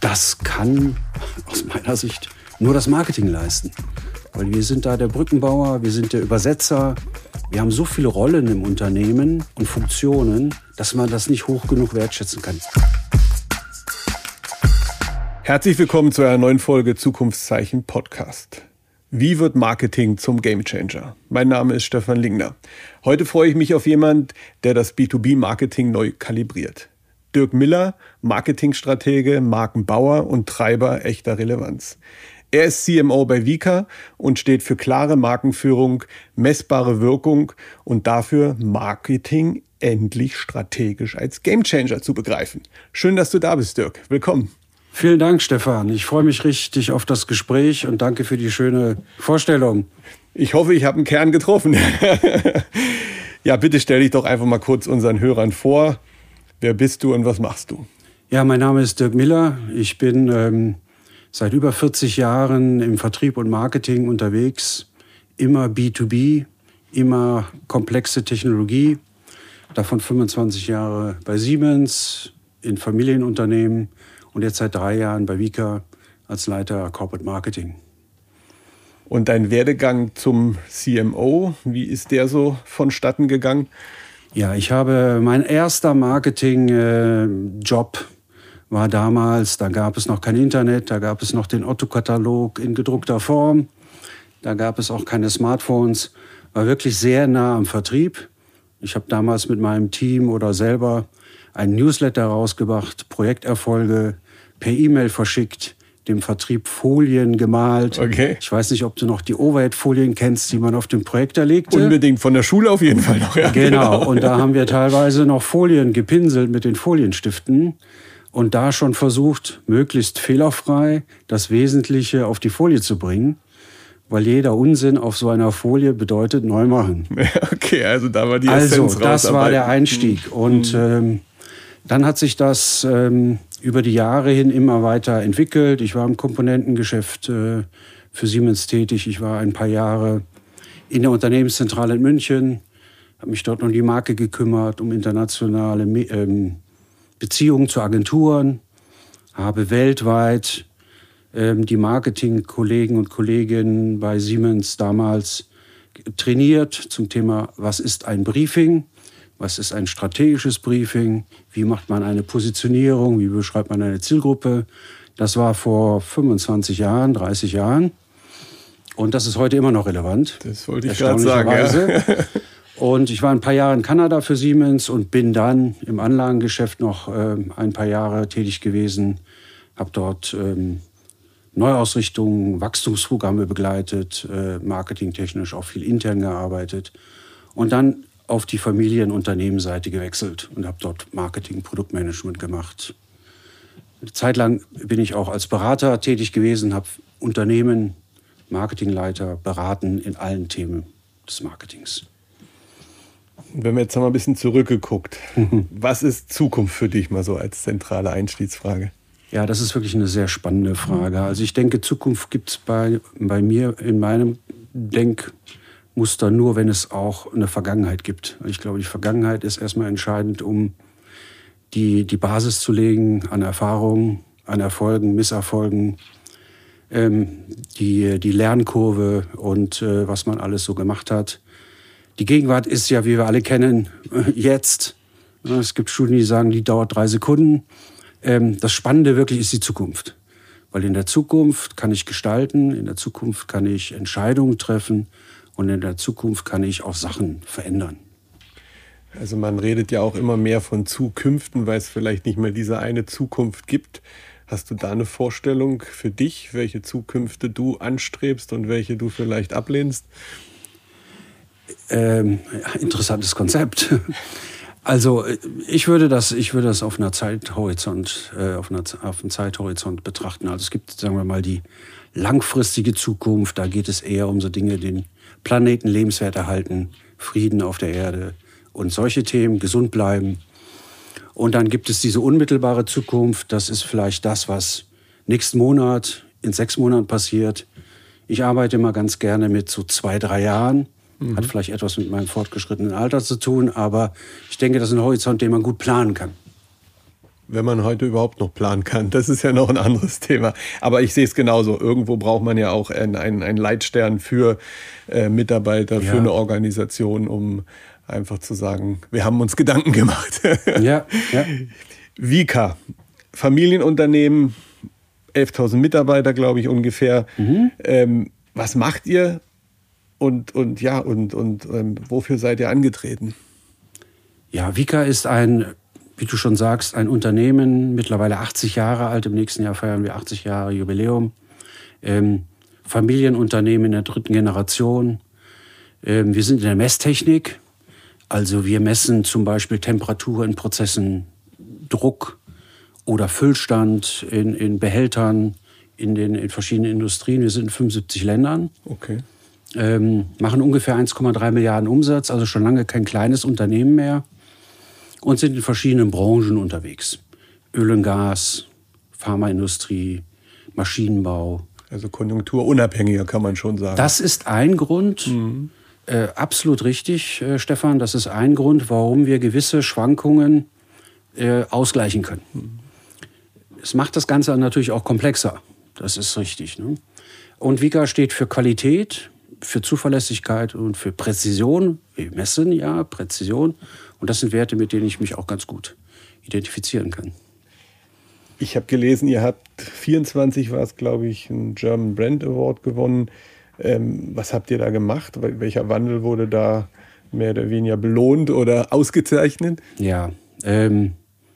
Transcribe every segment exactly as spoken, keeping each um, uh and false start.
das kann aus meiner Sicht nur das Marketing leisten. Weil wir sind da der Brückenbauer, wir sind der Übersetzer. Wir haben so viele Rollen im Unternehmen und Funktionen, dass man das nicht hoch genug wertschätzen kann. Herzlich willkommen zu einer neuen Folge Zukunftszeichen Podcast. Wie wird Marketing zum Gamechanger? Mein Name ist Stefan Lingner. Heute freue ich mich auf jemanden, der das B zwei B Marketing neu kalibriert. Dirk Miller, Marketingstratege, Markenbauer und Treiber echter Relevanz. Er ist C M O bei Vika und steht für klare Markenführung, messbare Wirkung und dafür, Marketing endlich strategisch als Gamechanger zu begreifen. Schön, dass du da bist, Dirk. Willkommen. Vielen Dank, Stefan. Ich freue mich richtig auf das Gespräch und danke für die schöne Vorstellung. Ich hoffe, ich habe einen Kern getroffen. Ja, bitte stell dich doch einfach mal kurz unseren Hörern vor. Wer bist du und was machst du? Ja, mein Name ist Dirk Miller. Ich bin ähm, seit über vierzig Jahren im Vertrieb und Marketing unterwegs. Immer B zwei B, immer komplexe Technologie. Davon fünfundzwanzig Jahre bei Siemens, in Familienunternehmen. Und jetzt seit drei Jahren bei Vika als Leiter Corporate Marketing. Und dein Werdegang zum C M O, wie ist der so vonstatten gegangen? Ja, ich habe, mein erster Marketing-Job war damals, da gab es noch kein Internet, da gab es noch den Otto-Katalog in gedruckter Form, da gab es auch keine Smartphones, war wirklich sehr nah am Vertrieb. Ich habe damals mit meinem Team oder selber ein Newsletter rausgebracht, Projekterfolge per E-Mail verschickt, dem Vertrieb Folien gemalt. Okay. Ich weiß nicht, ob du noch die Overhead-Folien kennst, die man auf dem Projektor legte. Unbedingt, von der Schule auf jeden Fall noch. Ja, genau. genau, und da haben wir teilweise noch Folien gepinselt mit den Folienstiften und da schon versucht, möglichst fehlerfrei das Wesentliche auf die Folie zu bringen. Weil jeder Unsinn auf so einer Folie bedeutet neu machen. Okay, also da war die Also, Essenz das war der Einstieg. Hm. Und ähm, dann hat sich das ähm, über die Jahre hin immer weiter entwickelt. Ich war im Komponentengeschäft äh, für Siemens tätig. Ich war ein paar Jahre in der Unternehmenszentrale in München, habe mich dort um die Marke gekümmert, um internationale ähm, Beziehungen zu Agenturen, habe weltweit die Marketingkollegen und Kolleginnen bei Siemens damals trainiert zum Thema, was ist ein Briefing, was ist ein strategisches Briefing, wie macht man eine Positionierung, wie beschreibt man eine Zielgruppe. Das war vor fünfundzwanzig Jahren, dreißig Jahren und das ist heute immer noch relevant. Das wollte ich gerade sagen. Ja. Und ich war ein paar Jahre in Kanada für Siemens und bin dann im Anlagengeschäft noch äh, ein paar Jahre tätig gewesen, habe dort ähm, Neuausrichtungen, Wachstumsprogramme begleitet, äh, marketingtechnisch auch viel intern gearbeitet und dann auf die Familienunternehmensseite gewechselt und habe dort Marketing, Produktmanagement gemacht. Eine Zeit lang bin ich auch als Berater tätig gewesen, habe Unternehmen, Marketingleiter beraten in allen Themen des Marketings. Wenn man jetzt noch mal ein bisschen zurückgeguckt, was ist Zukunft für dich mal so als zentrale Einstiegsfrage? Ja, das ist wirklich eine sehr spannende Frage. Also ich denke, Zukunft gibt es bei, bei mir in meinem Denkmuster nur, wenn es auch eine Vergangenheit gibt. Ich glaube, die Vergangenheit ist erstmal entscheidend, um die, die Basis zu legen an Erfahrungen, an Erfolgen, Misserfolgen, ähm, die, die Lernkurve und äh, was man alles so gemacht hat. Die Gegenwart ist ja, wie wir alle kennen, jetzt. Es gibt Studien, die sagen, die dauert drei Sekunden. Das Spannende wirklich ist die Zukunft. Weil in der Zukunft kann ich gestalten, in der Zukunft kann ich Entscheidungen treffen und in der Zukunft kann ich auch Sachen verändern. Also man redet ja auch immer mehr von Zukünften, weil es vielleicht nicht mehr diese eine Zukunft gibt. Hast du da eine Vorstellung für dich, welche Zukünfte du anstrebst und welche du vielleicht ablehnst? Ähm, interessantes Konzept. Also ich würde das, ich würde das auf einer Zeithorizont, äh, auf, einer, auf einem Zeithorizont betrachten. Also es gibt, sagen wir mal, die langfristige Zukunft. Da geht es eher um so Dinge, den Planeten lebenswert erhalten, Frieden auf der Erde und solche Themen, gesund bleiben. Und dann gibt es diese unmittelbare Zukunft. Das ist vielleicht das, was nächsten Monat, in sechs Monaten passiert. Ich arbeite immer ganz gerne mit so zwei, drei Jahren. Mhm. Hat vielleicht etwas mit meinem fortgeschrittenen Alter zu tun, aber ich denke, das ist ein Horizont, den man gut planen kann. Wenn man heute überhaupt noch planen kann. Das ist ja noch ein anderes Thema. Aber ich sehe es genauso. Irgendwo braucht man ja auch einen, einen, einen Leitstern für äh, Mitarbeiter, ja. für eine Organisation, um einfach zu sagen, wir haben uns Gedanken gemacht. Ja, ja. Vika, Familienunternehmen, elftausend Mitarbeiter, glaube ich, ungefähr. Mhm. Ähm, was macht ihr und, und, ja, und, und ähm, wofür seid ihr angetreten? Ja, Vika ist ein, wie du schon sagst, ein Unternehmen, mittlerweile achtzig Jahre alt. Im nächsten Jahr feiern wir achtzig Jahre Jubiläum. Ähm, Familienunternehmen in der dritten Generation. Ähm, wir sind in der Messtechnik. Also wir messen zum Beispiel Temperatur in Prozessen, Druck oder Füllstand in, in Behältern, in den in verschiedenen Industrien. Wir sind in fünfundsiebzig Ländern. Okay. Ähm, machen ungefähr eins Komma drei Milliarden Umsatz, also schon lange kein kleines Unternehmen mehr. Und sind in verschiedenen Branchen unterwegs. Öl und Gas, Pharmaindustrie, Maschinenbau. Also konjunkturunabhängiger kann man schon sagen. Das ist ein Grund, mhm. äh, absolut richtig, äh, Stefan, das ist ein Grund, warum wir gewisse Schwankungen äh, ausgleichen können. Mhm. Es macht das Ganze natürlich auch komplexer, das ist richtig. Ne? Und Vika steht für Qualität, für Zuverlässigkeit und für Präzision. Wir messen ja Präzision. Und das sind Werte, mit denen ich mich auch ganz gut identifizieren kann. Ich habe gelesen, ihr habt vierundzwanzig, war es glaube ich, einen German Brand Award gewonnen. Ähm, was habt ihr da gemacht? Welcher Wandel wurde da mehr oder weniger belohnt oder ausgezeichnet? Ja, ähm,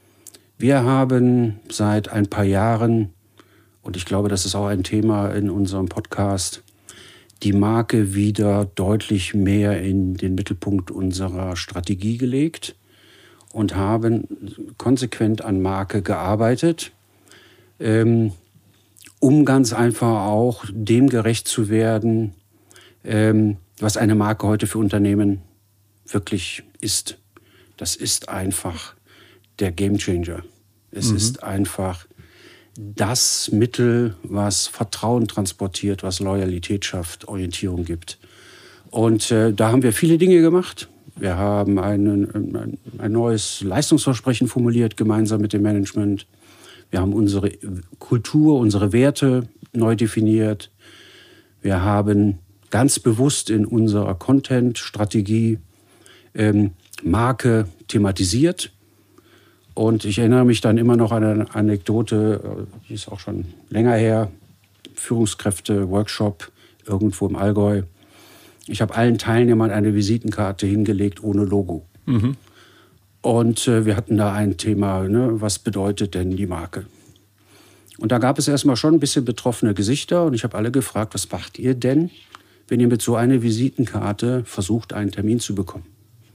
wir haben seit ein paar Jahren, und ich glaube, das ist auch ein Thema in unserem Podcast, die Marke wieder deutlich mehr in den Mittelpunkt unserer Strategie gelegt und haben konsequent an Marke gearbeitet, ähm, um ganz einfach auch dem gerecht zu werden, ähm, was eine Marke heute für Unternehmen wirklich ist. Das ist einfach der Gamechanger. Es mhm. ist einfach das Mittel, was Vertrauen transportiert, was Loyalität schafft, Orientierung gibt. Und äh, da haben wir viele Dinge gemacht. Wir haben einen, ein, ein neues Leistungsversprechen formuliert, gemeinsam mit dem Management. Wir haben unsere Kultur, unsere Werte neu definiert. Wir haben ganz bewusst in unserer Content-Strategie ähm, Marke thematisiert. Und ich erinnere mich dann immer noch an eine Anekdote, die ist auch schon länger her, Führungskräfte-Workshop irgendwo im Allgäu. Ich habe allen Teilnehmern eine Visitenkarte hingelegt ohne Logo. Mhm. Und äh, wir hatten da ein Thema, ne, was bedeutet denn die Marke? Und da gab es erstmal schon ein bisschen betroffene Gesichter und ich habe alle gefragt, was macht ihr denn, wenn ihr mit so einer Visitenkarte versucht, einen Termin zu bekommen?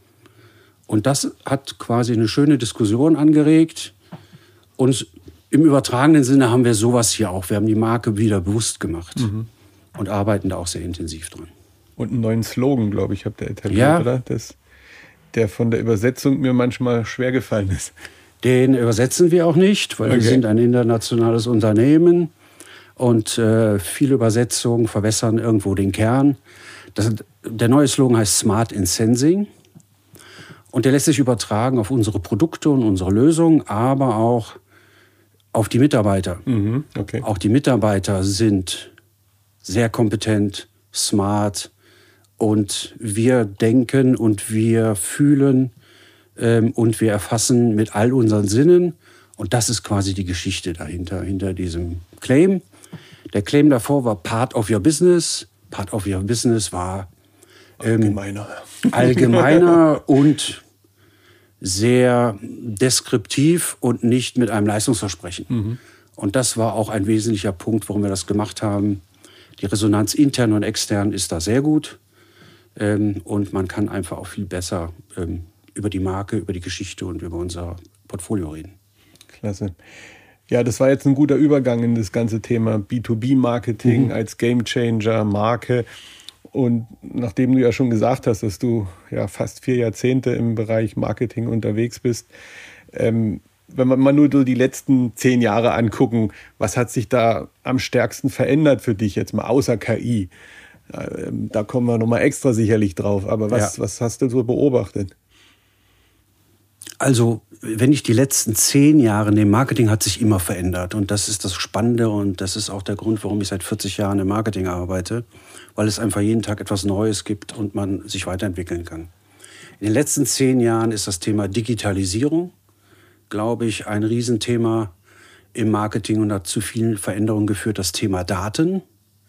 Und das hat quasi eine schöne Diskussion angeregt. Und im übertragenen Sinne haben wir sowas hier auch. Wir haben die Marke wieder bewusst gemacht mhm. und arbeiten da auch sehr intensiv dran. Und einen neuen Slogan, glaube ich, habt ihr etabliert, ja. oder? Das, der von der Übersetzung mir manchmal schwer gefallen ist. Den übersetzen wir auch nicht, weil okay. wir sind ein internationales Unternehmen. Und äh, viele Übersetzungen verwässern irgendwo den Kern. Das, der neue Slogan heißt Smart in Sensing. Und der lässt sich übertragen auf unsere Produkte und unsere Lösungen, aber auch auf die Mitarbeiter. Mhm, okay. Auch die Mitarbeiter sind sehr kompetent, smart und wir denken und wir fühlen ähm, und wir erfassen mit all unseren Sinnen. Und das ist quasi die Geschichte dahinter, hinter diesem Claim. Der Claim davor war Part of your Business. Part of your Business war ähm, allgemeiner. allgemeiner und sehr deskriptiv und nicht mit einem Leistungsversprechen. Mhm. Und das war auch ein wesentlicher Punkt, warum wir das gemacht haben. Die Resonanz intern und extern ist da sehr gut. Ähm, und man kann einfach auch viel besser ähm, über die Marke, über die Geschichte und über unser Portfolio reden. Klasse. Ja, das war jetzt ein guter Übergang in das ganze Thema B zwei B Marketing mhm. als Gamechanger, Marke. Und nachdem du ja schon gesagt hast, dass du ja fast vier Jahrzehnte im Bereich Marketing unterwegs bist, ähm, wenn wir mal nur die letzten zehn Jahre angucken, was hat sich da am stärksten verändert für dich jetzt mal außer K I? Ähm, da kommen wir nochmal extra sicherlich drauf. Aber was, ja. was hast du so beobachtet? Also, wenn ich die letzten zehn Jahre nehme, Marketing hat sich immer verändert. Und das ist das Spannende und das ist auch der Grund, warum ich seit vierzig Jahren im Marketing arbeite, weil es einfach jeden Tag etwas Neues gibt und man sich weiterentwickeln kann. In den letzten zehn Jahren ist das Thema Digitalisierung, glaube ich, ein Riesenthema im Marketing und hat zu vielen Veränderungen geführt. Das Thema Daten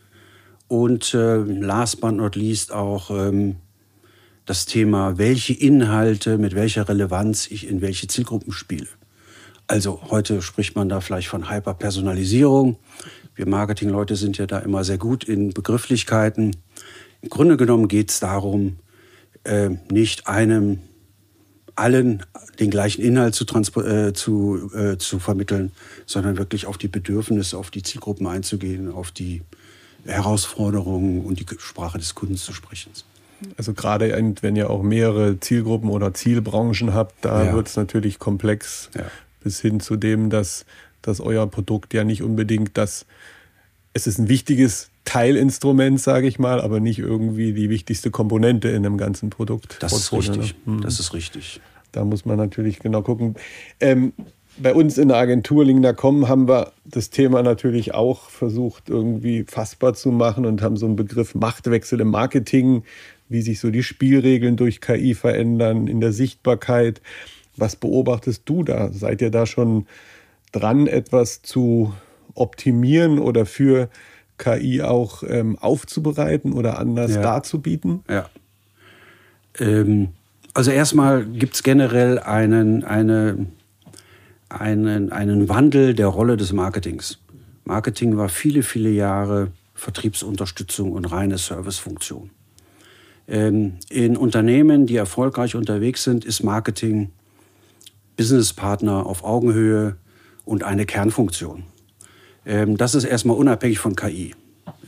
und äh, last but not least auch ähm, das Thema, welche Inhalte mit welcher Relevanz ich in welche Zielgruppen spiele. Also heute spricht man da vielleicht von Hyperpersonalisierung. Wir Marketingleute sind ja da immer sehr gut in Begrifflichkeiten. Im Grunde genommen geht es darum, äh, nicht einem allen den gleichen Inhalt zu, äh, zu, äh, zu vermitteln, sondern wirklich auf die Bedürfnisse, auf die Zielgruppen einzugehen, auf die Herausforderungen und die Sprache des Kunden zu sprechen. Also gerade wenn ihr auch mehrere Zielgruppen oder Zielbranchen habt, da ja. wird es natürlich komplex, ja. bis hin zu dem, dass, dass euer Produkt ja nicht unbedingt das, es ist ein wichtiges Teilinstrument, sage ich mal, aber nicht irgendwie die wichtigste Komponente in einem ganzen Produkt. Das ist richtig, ne? Das ist richtig. Da muss man natürlich genau gucken. Ähm, bei uns in der Agentur Lingner Punkt com haben wir das Thema natürlich auch versucht irgendwie fassbar zu machen und haben so einen Begriff Machtwechsel im Marketing, wie sich so die Spielregeln durch K I verändern in der Sichtbarkeit. Was beobachtest du da? Seid ihr da schon dran, etwas zu optimieren oder für K I auch ähm, aufzubereiten oder anders ja. darzubieten? Ja. Ähm, also erstmal gibt es generell einen, eine, einen, einen Wandel der Rolle des Marketings. Marketing war viele, viele Jahre Vertriebsunterstützung und reine Servicefunktion. In Unternehmen, die erfolgreich unterwegs sind, ist Marketing Businesspartner auf Augenhöhe und eine Kernfunktion. Das ist erstmal unabhängig von K I.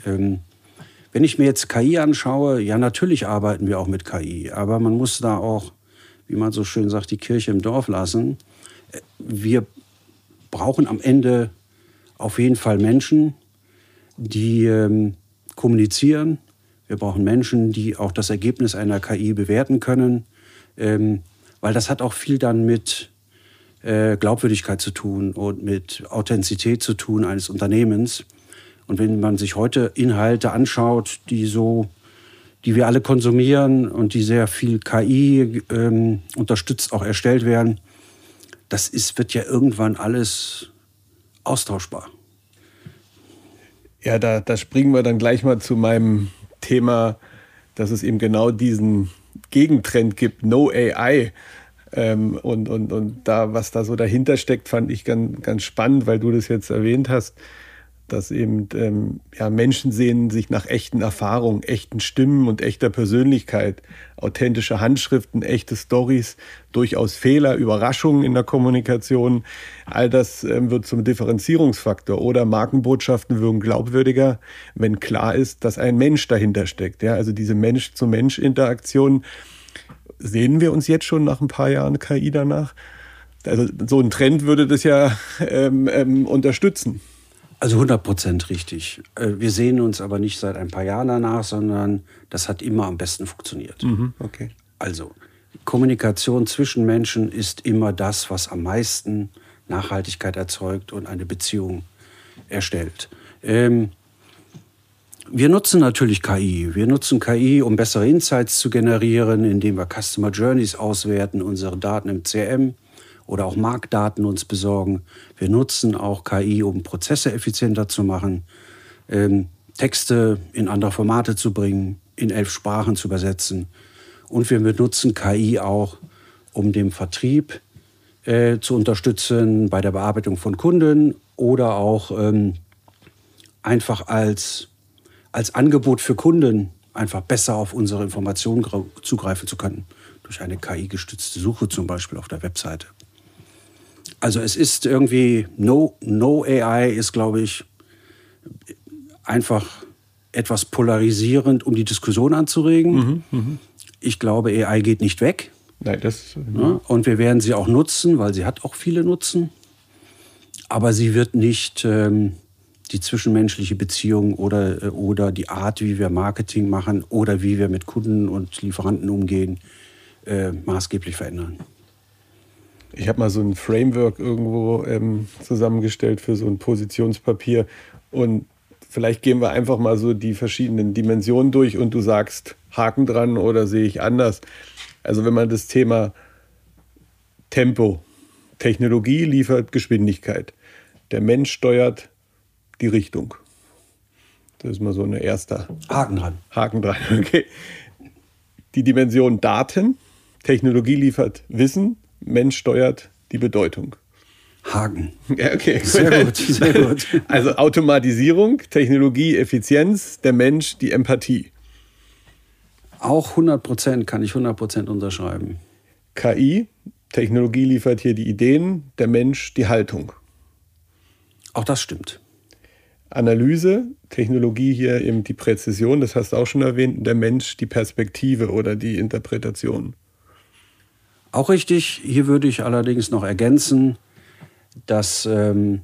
Wenn ich mir jetzt K I anschaue, ja, natürlich arbeiten wir auch mit K I, aber man muss da auch, wie man so schön sagt, die Kirche im Dorf lassen. Wir brauchen am Ende auf jeden Fall Menschen, die ähm, kommunizieren. Wir brauchen Menschen, die auch das Ergebnis einer K I bewerten können, ähm, weil das hat auch viel dann mit äh, Glaubwürdigkeit zu tun und mit Authentizität zu tun eines Unternehmens. Und wenn man sich heute Inhalte anschaut, die so, die wir alle konsumieren und die sehr viel K I ähm, unterstützt auch erstellt werden, das ist, wird ja irgendwann alles austauschbar. Ja, da, da springen wir dann gleich mal zu meinem Thema, dass es eben genau diesen Gegentrend gibt, No A I. Ähm, und, und, und da, was da so dahinter steckt, fand ich ganz, ganz spannend, weil du das jetzt erwähnt hast, dass eben ähm, ja, Menschen sehen sich nach echten Erfahrungen, echten Stimmen und echter Persönlichkeit, authentische Handschriften, echte Storys, durchaus Fehler, Überraschungen in der Kommunikation. All das ähm, wird zum Differenzierungsfaktor. Oder Markenbotschaften wirken glaubwürdiger, wenn klar ist, dass ein Mensch dahinter steckt. Ja, also diese Mensch-zu-Mensch-Interaktion sehen wir uns jetzt schon nach ein paar Jahren K I danach. Also so ein Trend würde das ja ähm, ähm, unterstützen. Also hundert Prozent richtig. Wir sehen uns aber nicht seit ein paar Jahren danach, sondern das hat immer am besten funktioniert. Mhm, okay. Also Kommunikation zwischen Menschen ist immer das, was am meisten Nachhaltigkeit erzeugt und eine Beziehung erstellt. Ähm, wir nutzen natürlich K I. Wir nutzen K I, um bessere Insights zu generieren, indem wir Customer Journeys auswerten, unsere Daten im C R M oder auch Marktdaten uns besorgen. Wir nutzen auch K I, um Prozesse effizienter zu machen, ähm, Texte in andere Formate zu bringen, in elf Sprachen zu übersetzen. Und wir benutzen K I auch, um den Vertrieb äh, zu unterstützen bei der Bearbeitung von Kunden oder auch ähm, einfach als, als Angebot für Kunden einfach besser auf unsere Informationen zugreifen zu können. Durch eine K I-gestützte Suche zum Beispiel auf der Webseite. Also es ist irgendwie, no, no A I ist, glaube ich, einfach etwas polarisierend, um die Diskussion anzuregen. Mhm, mh. Ich glaube, A I geht nicht weg. Nein, das, ja, und wir werden sie auch nutzen, weil sie hat auch viele Nutzen. Aber sie wird nicht ähm, die zwischenmenschliche Beziehung oder, oder die Art, wie wir Marketing machen oder wie wir mit Kunden und Lieferanten umgehen, äh, maßgeblich verändern. Ich habe mal so ein Framework irgendwo ähm, zusammengestellt für so ein Positionspapier und vielleicht gehen wir einfach mal so die verschiedenen Dimensionen durch und du sagst Haken dran oder sehe ich anders. Also wenn man das Thema Tempo, Technologie liefert Geschwindigkeit, der Mensch steuert die Richtung. Das ist mal so ein erster Haken dran. Haken dran, okay. Die Dimension Daten, Technologie liefert Wissen, Mensch steuert die Bedeutung. Haken. Ja, okay. Sehr gut, sehr gut. Also Automatisierung, Technologie, Effizienz, der Mensch, die Empathie. Auch hundert Prozent kann ich hundert Prozent unterschreiben. K I, Technologie liefert hier die Ideen, der Mensch die Haltung. Auch das stimmt. Analyse, Technologie hier eben die Präzision, das hast du auch schon erwähnt, der Mensch die Perspektive oder die Interpretation. Auch richtig. Hier würde ich allerdings noch ergänzen, dass, ähm,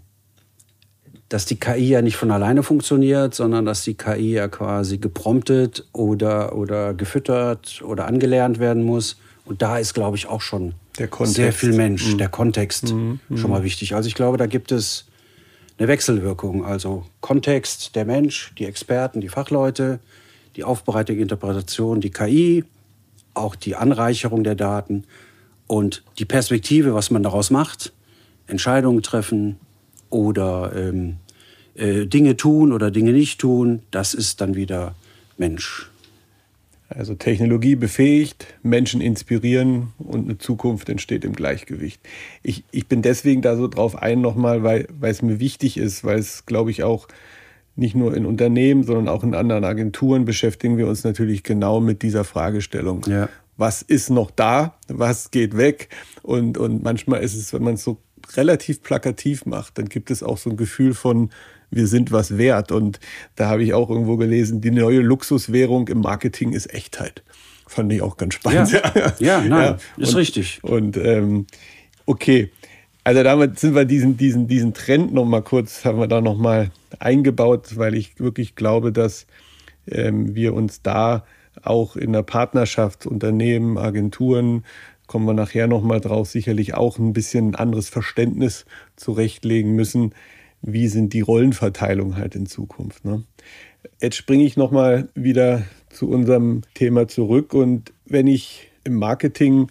dass die K I ja nicht von alleine funktioniert, sondern dass die K I ja quasi gepromptet oder, oder gefüttert oder angelernt werden muss. Und da ist, glaube ich, auch schon sehr viel Mensch, mhm. der Kontext mhm. schon mal wichtig. Also ich glaube, da gibt es eine Wechselwirkung. Also Kontext, der Mensch, die Experten, die Fachleute, die Aufbereitung, Interpretation, die K I, auch die Anreicherung der Daten und die Perspektive, was man daraus macht, Entscheidungen treffen oder ähm, äh, Dinge tun oder Dinge nicht tun, das ist dann wieder Mensch. Also Technologie befähigt, Menschen inspirieren und eine Zukunft entsteht im Gleichgewicht. Ich, ich bin deswegen da so drauf ein nochmal, weil, weil es mir wichtig ist, weil es, glaube ich, auch nicht nur in Unternehmen, sondern auch in anderen Agenturen beschäftigen wir uns natürlich genau mit dieser Fragestellung. Ja. Was ist noch da? Was geht weg? Und, und manchmal ist es, wenn man es so relativ plakativ macht, dann gibt es auch so ein Gefühl von, wir sind was wert. Und da habe ich auch irgendwo gelesen, die neue Luxuswährung im Marketing ist Echtheit. Fand ich auch ganz spannend. Ja, ja nein, ja. ist und, richtig. Und ähm, okay, also damit sind wir diesen, diesen, diesen Trend noch mal kurz, haben wir da noch mal eingebaut, weil ich wirklich glaube, dass ähm, wir uns da auch in der Partnerschaft, Unternehmen, Agenturen, kommen wir nachher noch mal drauf, sicherlich auch ein bisschen ein anderes Verständnis zurechtlegen müssen. Wie sind die Rollenverteilungen halt in Zukunft? Ne? Jetzt springe ich noch mal wieder zu unserem Thema zurück. Und wenn ich im Marketing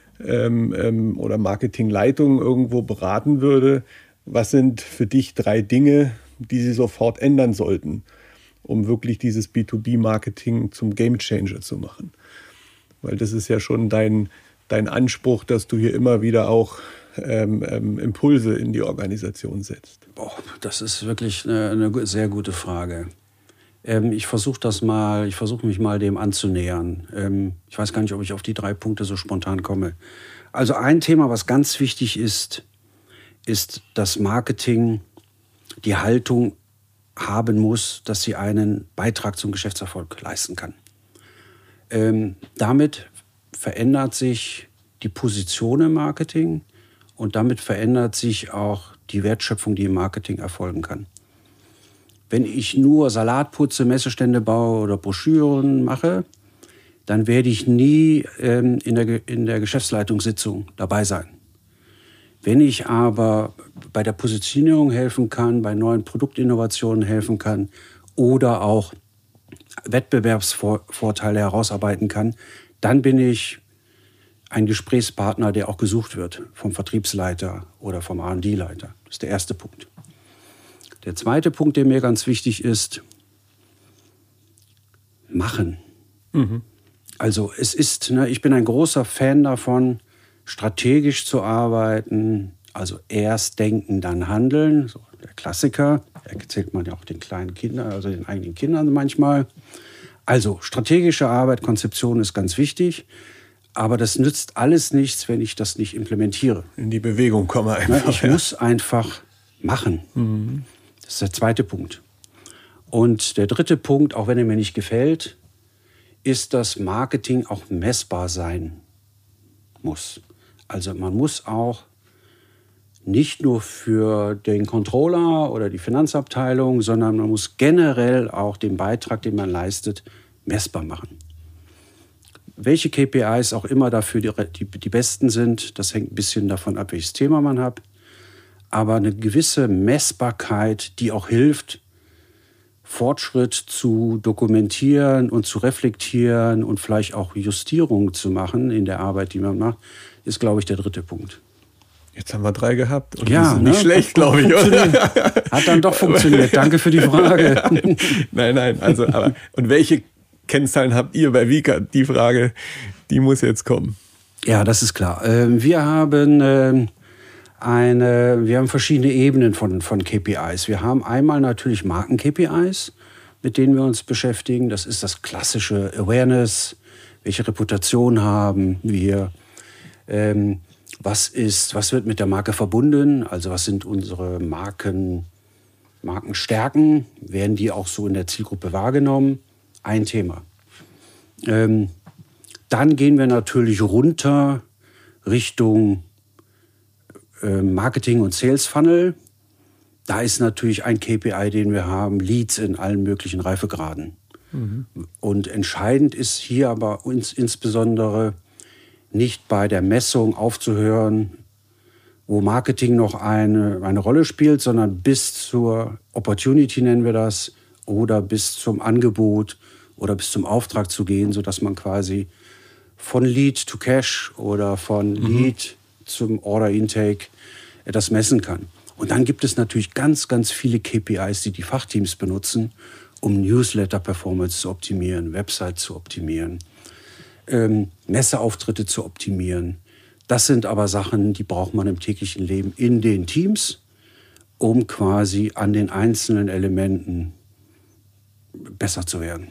ähm, ähm, oder Marketingleitung irgendwo beraten würde, was sind für dich drei Dinge, die sie sofort ändern sollten, um wirklich dieses B zwei B-Marketing zum Gamechanger zu machen? Weil das ist ja schon dein, dein Anspruch, dass du hier immer wieder auch ähm, ähm, Impulse in die Organisation setzt. Boah, das ist wirklich eine, eine sehr gute Frage. Ähm, ich versuche das mal, ich versuche mich mal dem anzunähern. Ähm, ich weiß gar nicht, ob ich auf die drei Punkte so spontan komme. Also ein Thema, was ganz wichtig ist, ist, dass Marketing die Haltung haben muss, dass sie einen Beitrag zum Geschäftserfolg leisten kann. Ähm, damit verändert sich die Position im Marketing und damit verändert sich auch die Wertschöpfung, die im Marketing erfolgen kann. Wenn ich nur Salat putze, Messestände baue oder Broschüren mache, dann werde ich nie ähm, in der, in der Geschäftsleitungssitzung dabei sein. Wenn ich aber bei der Positionierung helfen kann, bei neuen Produktinnovationen helfen kann oder auch Wettbewerbsvorteile herausarbeiten kann, dann bin ich ein Gesprächspartner, der auch gesucht wird vom Vertriebsleiter oder vom R und D-Leiter. Das ist der erste Punkt. Der zweite Punkt, der mir ganz wichtig ist, machen. Mhm. Also es ist, ne, ich bin ein großer Fan davon, strategisch zu arbeiten, also erst denken, dann handeln. So der Klassiker, erzählt man ja auch den kleinen Kindern, also den eigenen Kindern manchmal. Also strategische Arbeit, Konzeption ist ganz wichtig, aber das nützt alles nichts, wenn ich das nicht implementiere. In die Bewegung komme einfach. Ich ja. muss einfach machen. Mhm. Das ist der zweite Punkt. Und der dritte Punkt, auch wenn er mir nicht gefällt, ist, dass Marketing auch messbar sein muss. Also man muss auch nicht nur für den Controller oder die Finanzabteilung, sondern man muss generell auch den Beitrag, den man leistet, messbar machen. welche K P Is auch immer dafür die, die, die besten sind, das hängt ein bisschen davon ab, welches Thema man hat. Aber eine gewisse Messbarkeit, die auch hilft, Fortschritt zu dokumentieren und zu reflektieren und vielleicht auch Justierungen zu machen in der Arbeit, die man macht, ist, glaube ich, der dritte Punkt. Jetzt haben wir drei gehabt und ja, die sind nicht ne? schlecht, glaube ich. Oder? Hat dann doch funktioniert. Danke für die Frage. Nein, nein. Also, aber, und welche Kennzahlen habt ihr bei Vika? Die Frage, die muss jetzt kommen. Ja, das ist klar. Wir haben eine, wir haben verschiedene Ebenen von, von K P Is. Wir haben einmal natürlich Marken-K P Is, mit denen wir uns beschäftigen. Das ist das klassische Awareness. Welche Reputation haben wir? Ähm, Was ist, was wird mit der Marke verbunden? Also was sind unsere Marken, Markenstärken? Werden die auch so in der Zielgruppe wahrgenommen? Ein Thema. Ähm, dann gehen wir natürlich runter Richtung äh, Marketing und Sales Funnel. Da ist natürlich ein K P I, den wir haben, Leads in allen möglichen Reifegraden. Mhm. Und entscheidend ist hier aber uns insbesondere nicht bei der Messung aufzuhören, wo Marketing noch eine, eine Rolle spielt, sondern bis zur Opportunity, nennen wir das, oder bis zum Angebot oder bis zum Auftrag zu gehen, sodass man quasi von Lead to Cash oder von mhm. Lead zum Order Intake das messen kann. Und dann gibt es natürlich ganz, ganz viele K P Is, die die Fachteams benutzen, um Newsletter-Performance zu optimieren, Website zu optimieren, Ähm, Messeauftritte zu optimieren. Das sind aber Sachen, die braucht man im täglichen Leben in den Teams, um quasi an den einzelnen Elementen besser zu werden.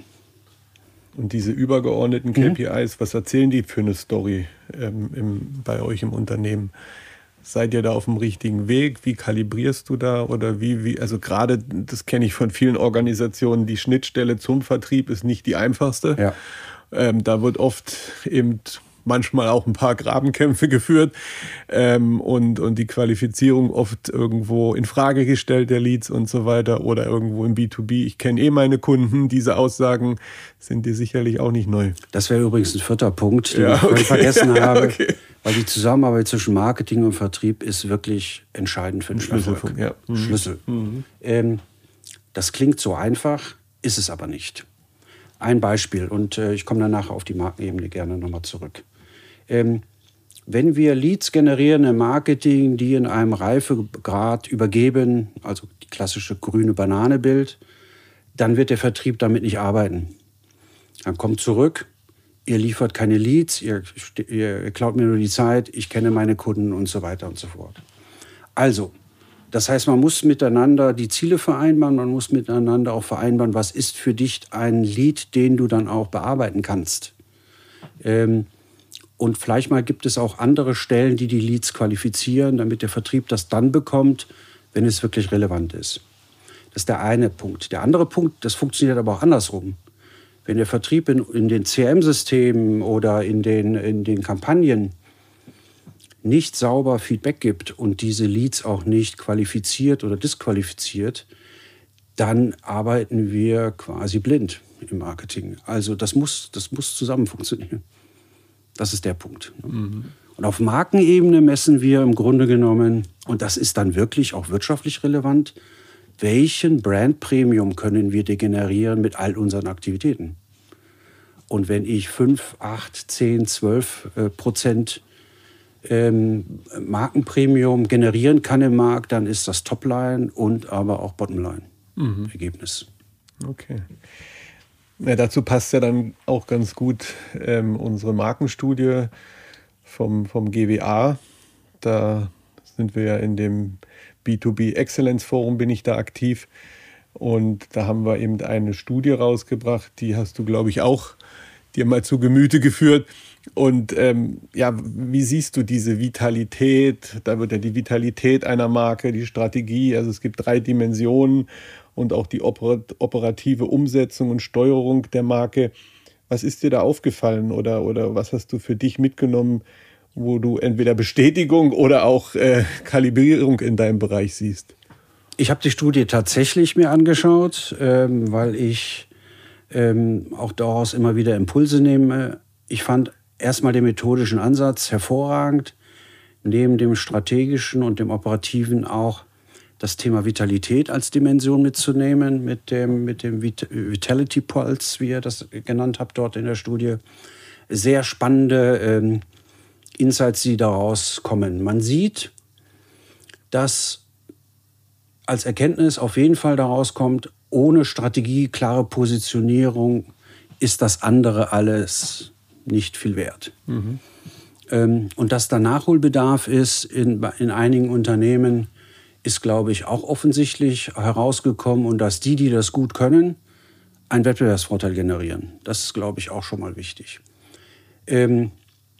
Und diese übergeordneten K P Is, mhm. was erzählen die für eine Story ähm, im, bei euch im Unternehmen? Seid ihr da auf dem richtigen Weg? Wie kalibrierst du da? Oder wie, wie, also gerade, das kenne ich von vielen Organisationen, die Schnittstelle zum Vertrieb ist nicht die einfachste. Ja. Ähm, da wird oft eben manchmal auch ein paar Grabenkämpfe geführt ähm, und, und die Qualifizierung oft irgendwo in Frage gestellt der Leads und so weiter oder irgendwo im B zwei B. Ich kenne eh meine Kunden, diese Aussagen sind dir sicherlich auch nicht neu. Das wäre übrigens ein vierter Punkt, den ja, ich vorhin okay. vergessen ja, habe, okay. weil die Zusammenarbeit zwischen Marketing und Vertrieb ist wirklich entscheidend für den Schlüssel. Erfolg. Ja. Mhm. Schlüssel. Mhm. Ähm, das klingt so einfach, ist es aber nicht. Ein Beispiel, und äh, ich komme danach auf die Markenebene gerne nochmal zurück. Ähm, wenn wir Leads generieren im Marketing, die in einem Reifegrad übergeben, also die klassische grüne Banane-Bild, dann wird der Vertrieb damit nicht arbeiten. Dann kommt zurück, ihr liefert keine Leads, ihr, ihr klaut mir nur die Zeit, ich kenne meine Kunden und so weiter und so fort. Also, das heißt, man muss miteinander die Ziele vereinbaren, man muss miteinander auch vereinbaren, was ist für dich ein Lead, den du dann auch bearbeiten kannst. Ähm, und vielleicht mal gibt es auch andere Stellen, die die Leads qualifizieren, damit der Vertrieb das dann bekommt, wenn es wirklich relevant ist. Das ist der eine Punkt. Der andere Punkt, das funktioniert aber auch andersrum. Wenn der Vertrieb in, in den C R M-Systemen oder in den, in den Kampagnen nicht sauber Feedback gibt und diese Leads auch nicht qualifiziert oder disqualifiziert, dann arbeiten wir quasi blind im Marketing. Also das muss, das muss zusammen funktionieren. Das ist der Punkt. Mhm. Und auf Markenebene messen wir im Grunde genommen, und das ist dann wirklich auch wirtschaftlich relevant, welchen Brand-Premium können wir degenerieren mit all unseren Aktivitäten. Und wenn ich fünf, acht, zehn, zwölf Prozent ähm, Markenpremium generieren kann im Markt, dann ist das Topline und aber auch Bottomline mhm. Ergebnis. Okay. Ja, dazu passt ja dann auch ganz gut ähm, unsere Markenstudie vom, vom G W A. Da sind wir ja in dem B zwei B Excellence Forum, bin ich da aktiv. Und da haben wir eben eine Studie rausgebracht, die hast du, glaube ich, auch dir mal zu Gemüte geführt. Und ähm, ja, wie siehst du diese Vitalität? Da wird ja die Vitalität einer Marke, die Strategie, also es gibt drei Dimensionen und auch die operative Umsetzung und Steuerung der Marke. Was ist dir da aufgefallen oder, oder was hast du für dich mitgenommen, wo du entweder Bestätigung oder auch äh, Kalibrierung in deinem Bereich siehst? Ich habe die Studie tatsächlich mir angeschaut, ähm, weil ich ähm, auch daraus immer wieder Impulse nehme. ich fand erstmal den methodischen Ansatz hervorragend, neben dem strategischen und dem operativen auch das Thema Vitalität als Dimension mitzunehmen, mit dem, mit dem Vitality Pulse, wie ihr das genannt habt dort in der Studie. Sehr spannende ähm, Insights, die daraus kommen. Man sieht, dass als Erkenntnis auf jeden Fall daraus kommt, ohne Strategie, klare Positionierung ist das andere alles nicht viel wert. Mhm. Ähm, und dass da Nachholbedarf ist in, in einigen Unternehmen, ist, glaube ich, auch offensichtlich herausgekommen. Und dass die, die das gut können, einen Wettbewerbsvorteil generieren. Das ist, glaube ich, auch schon mal wichtig. Ähm,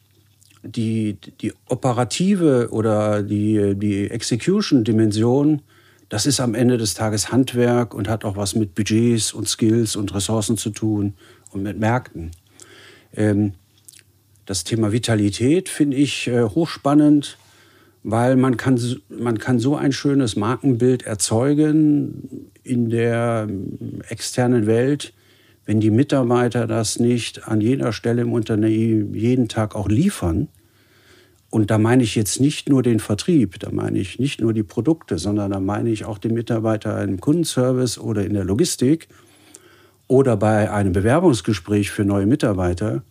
die, die operative oder die, die Execution-Dimension, das ist am Ende des Tages Handwerk und hat auch was mit Budgets und Skills und Ressourcen zu tun und mit Märkten. Ähm, das Thema Vitalität finde ich äh, hochspannend, weil man kann, man kann so ein schönes Markenbild erzeugen in der externen Welt, wenn die Mitarbeiter das nicht an jeder Stelle im Unternehmen jeden Tag auch liefern. Und da meine ich jetzt nicht nur den Vertrieb, da meine ich nicht nur die Produkte, sondern da meine ich auch den Mitarbeiter im Kundenservice oder in der Logistik oder bei einem Bewerbungsgespräch für neue Mitarbeiter.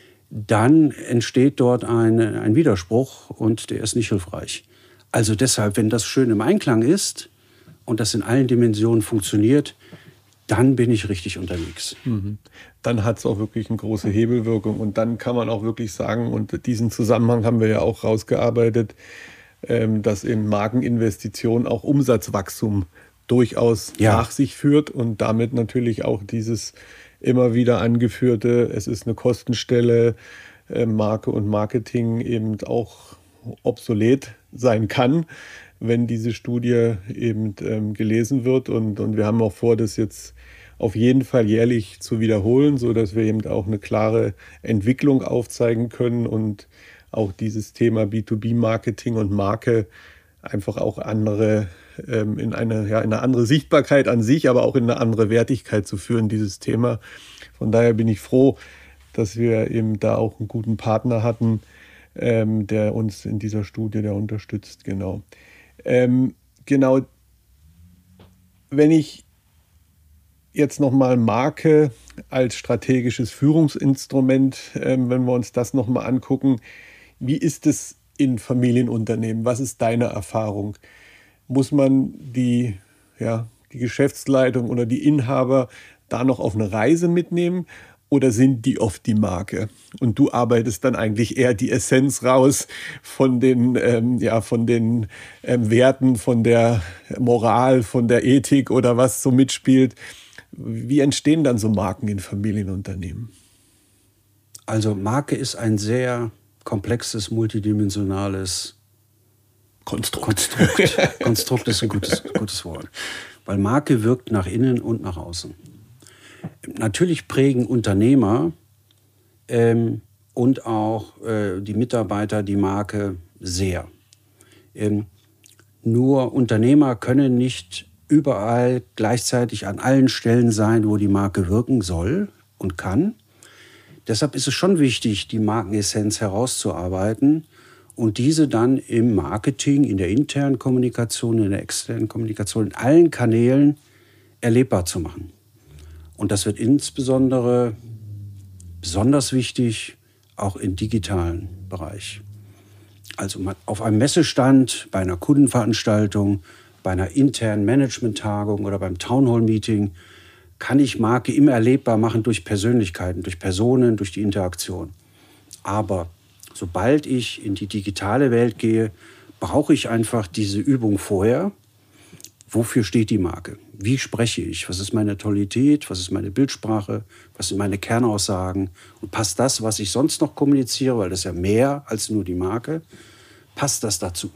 Dann entsteht dort ein, ein Widerspruch und der ist nicht hilfreich. Also deshalb, wenn das schön im Einklang ist und das in allen Dimensionen funktioniert, dann bin ich richtig unterwegs. Mhm. Dann hat es auch wirklich eine große Hebelwirkung und dann kann man auch wirklich sagen, und diesen Zusammenhang haben wir ja auch rausgearbeitet, ähm, dass eben Markeninvestition auch Umsatzwachstum durchaus ja. nach sich führt und damit natürlich auch dieses immer wieder angeführte, es ist eine Kostenstelle, äh, Marke und Marketing eben auch obsolet sein kann, wenn diese Studie eben ähm, gelesen wird. Und, und wir haben auch vor, das jetzt auf jeden Fall jährlich zu wiederholen, sodass wir eben auch eine klare Entwicklung aufzeigen können und auch dieses Thema B zwei B Marketing und Marke einfach auch andere ähm, in eine, ja, in eine andere Sichtbarkeit an sich, aber auch in eine andere Wertigkeit zu führen, dieses Thema. Von daher bin ich froh, dass wir eben da auch einen guten Partner hatten, ähm, der uns in dieser Studie da unterstützt. Genau. Ähm, genau. Wenn ich jetzt nochmal Marke als strategisches Führungsinstrument, ähm, wenn wir uns das nochmal angucken, wie ist es in Familienunternehmen? Was ist deine Erfahrung? Muss man die, ja, die Geschäftsleitung oder die Inhaber da noch auf eine Reise mitnehmen oder sind die oft die Marke? Und du arbeitest dann eigentlich eher die Essenz raus von den, ähm, ja, von den ähm, Werten, von der Moral, von der Ethik oder was so mitspielt. Wie entstehen dann so Marken in Familienunternehmen? Also Marke ist ein sehr komplexes, multidimensionales Konstrukt. Konstrukt, Konstrukt ist ein gutes, gutes Wort. Weil Marke wirkt nach innen und nach außen. Natürlich prägen Unternehmer ähm, und auch äh, die Mitarbeiter die Marke sehr. Ähm, nur Unternehmer können nicht überall gleichzeitig an allen Stellen sein, wo die Marke wirken soll und kann. Deshalb ist es schon wichtig, die Markenessenz herauszuarbeiten und diese dann im Marketing, in der internen Kommunikation, in der externen Kommunikation, in allen Kanälen erlebbar zu machen. Und das wird insbesondere besonders wichtig, auch im digitalen Bereich. Also auf einem Messestand, bei einer Kundenveranstaltung, bei einer internen Management-Tagung oder beim Townhall-Meeting kann ich Marke immer erlebbar machen durch Persönlichkeiten, durch Personen, durch die Interaktion. Aber sobald ich in die digitale Welt gehe, brauche ich einfach diese Übung vorher. Wofür steht die Marke? Wie spreche ich? Was ist meine Tonalität? Was ist meine Bildsprache? Was sind meine Kernaussagen? Und passt das, was ich sonst noch kommuniziere, weil das ist ja mehr als nur die Marke, passt das dazu?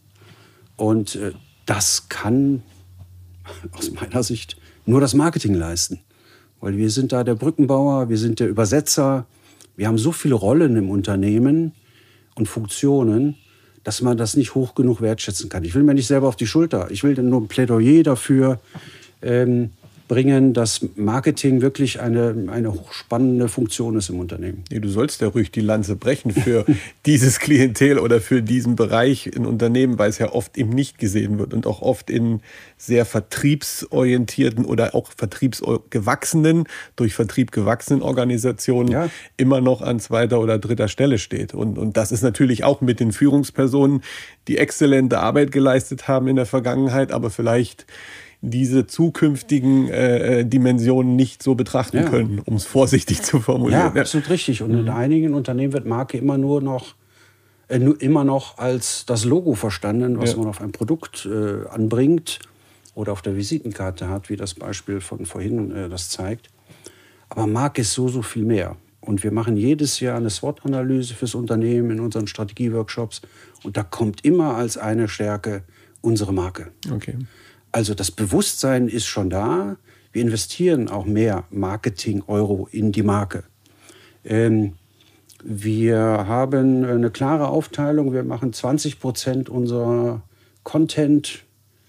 Und äh, das kann aus meiner Sicht nur das Marketing leisten. Weil wir sind da der Brückenbauer, wir sind der Übersetzer. Wir haben so viele Rollen im Unternehmen und Funktionen, dass man das nicht hoch genug wertschätzen kann. Ich will mir nicht selber auf die Schulter. Ich will nur ein Plädoyer dafür, ähm, bringen, dass Marketing wirklich eine, eine hochspannende Funktion ist im Unternehmen. Nee, du sollst ja ruhig die Lanze brechen für dieses Klientel oder für diesen Bereich in Unternehmen, weil es ja oft eben nicht gesehen wird und auch oft in sehr vertriebsorientierten oder auch vertriebsgewachsenen, durch Vertrieb gewachsenen Organisationen ja. immer noch an zweiter oder dritter Stelle steht. Und, und das ist natürlich auch mit den Führungspersonen, die exzellente Arbeit geleistet haben in der Vergangenheit, aber vielleicht diese zukünftigen äh, Dimensionen nicht so betrachten ja. können, um es vorsichtig zu formulieren. Ja, absolut richtig. Und in mhm. einigen Unternehmen wird Marke immer nur noch, äh, nur immer noch als das Logo verstanden, was ja. man auf ein Produkt äh, anbringt oder auf der Visitenkarte hat, wie das Beispiel von vorhin äh, das zeigt. Aber Marke ist so, so viel mehr. Und wir machen jedes Jahr eine SWOT-Analyse fürs Unternehmen in unseren Strategieworkshops. Und da kommt immer als eine Stärke unsere Marke. Okay. Also das Bewusstsein ist schon da. Wir investieren auch mehr Marketing-Euro in die Marke. Ähm, wir haben eine klare Aufteilung. Wir machen zwanzig Prozent unserer Content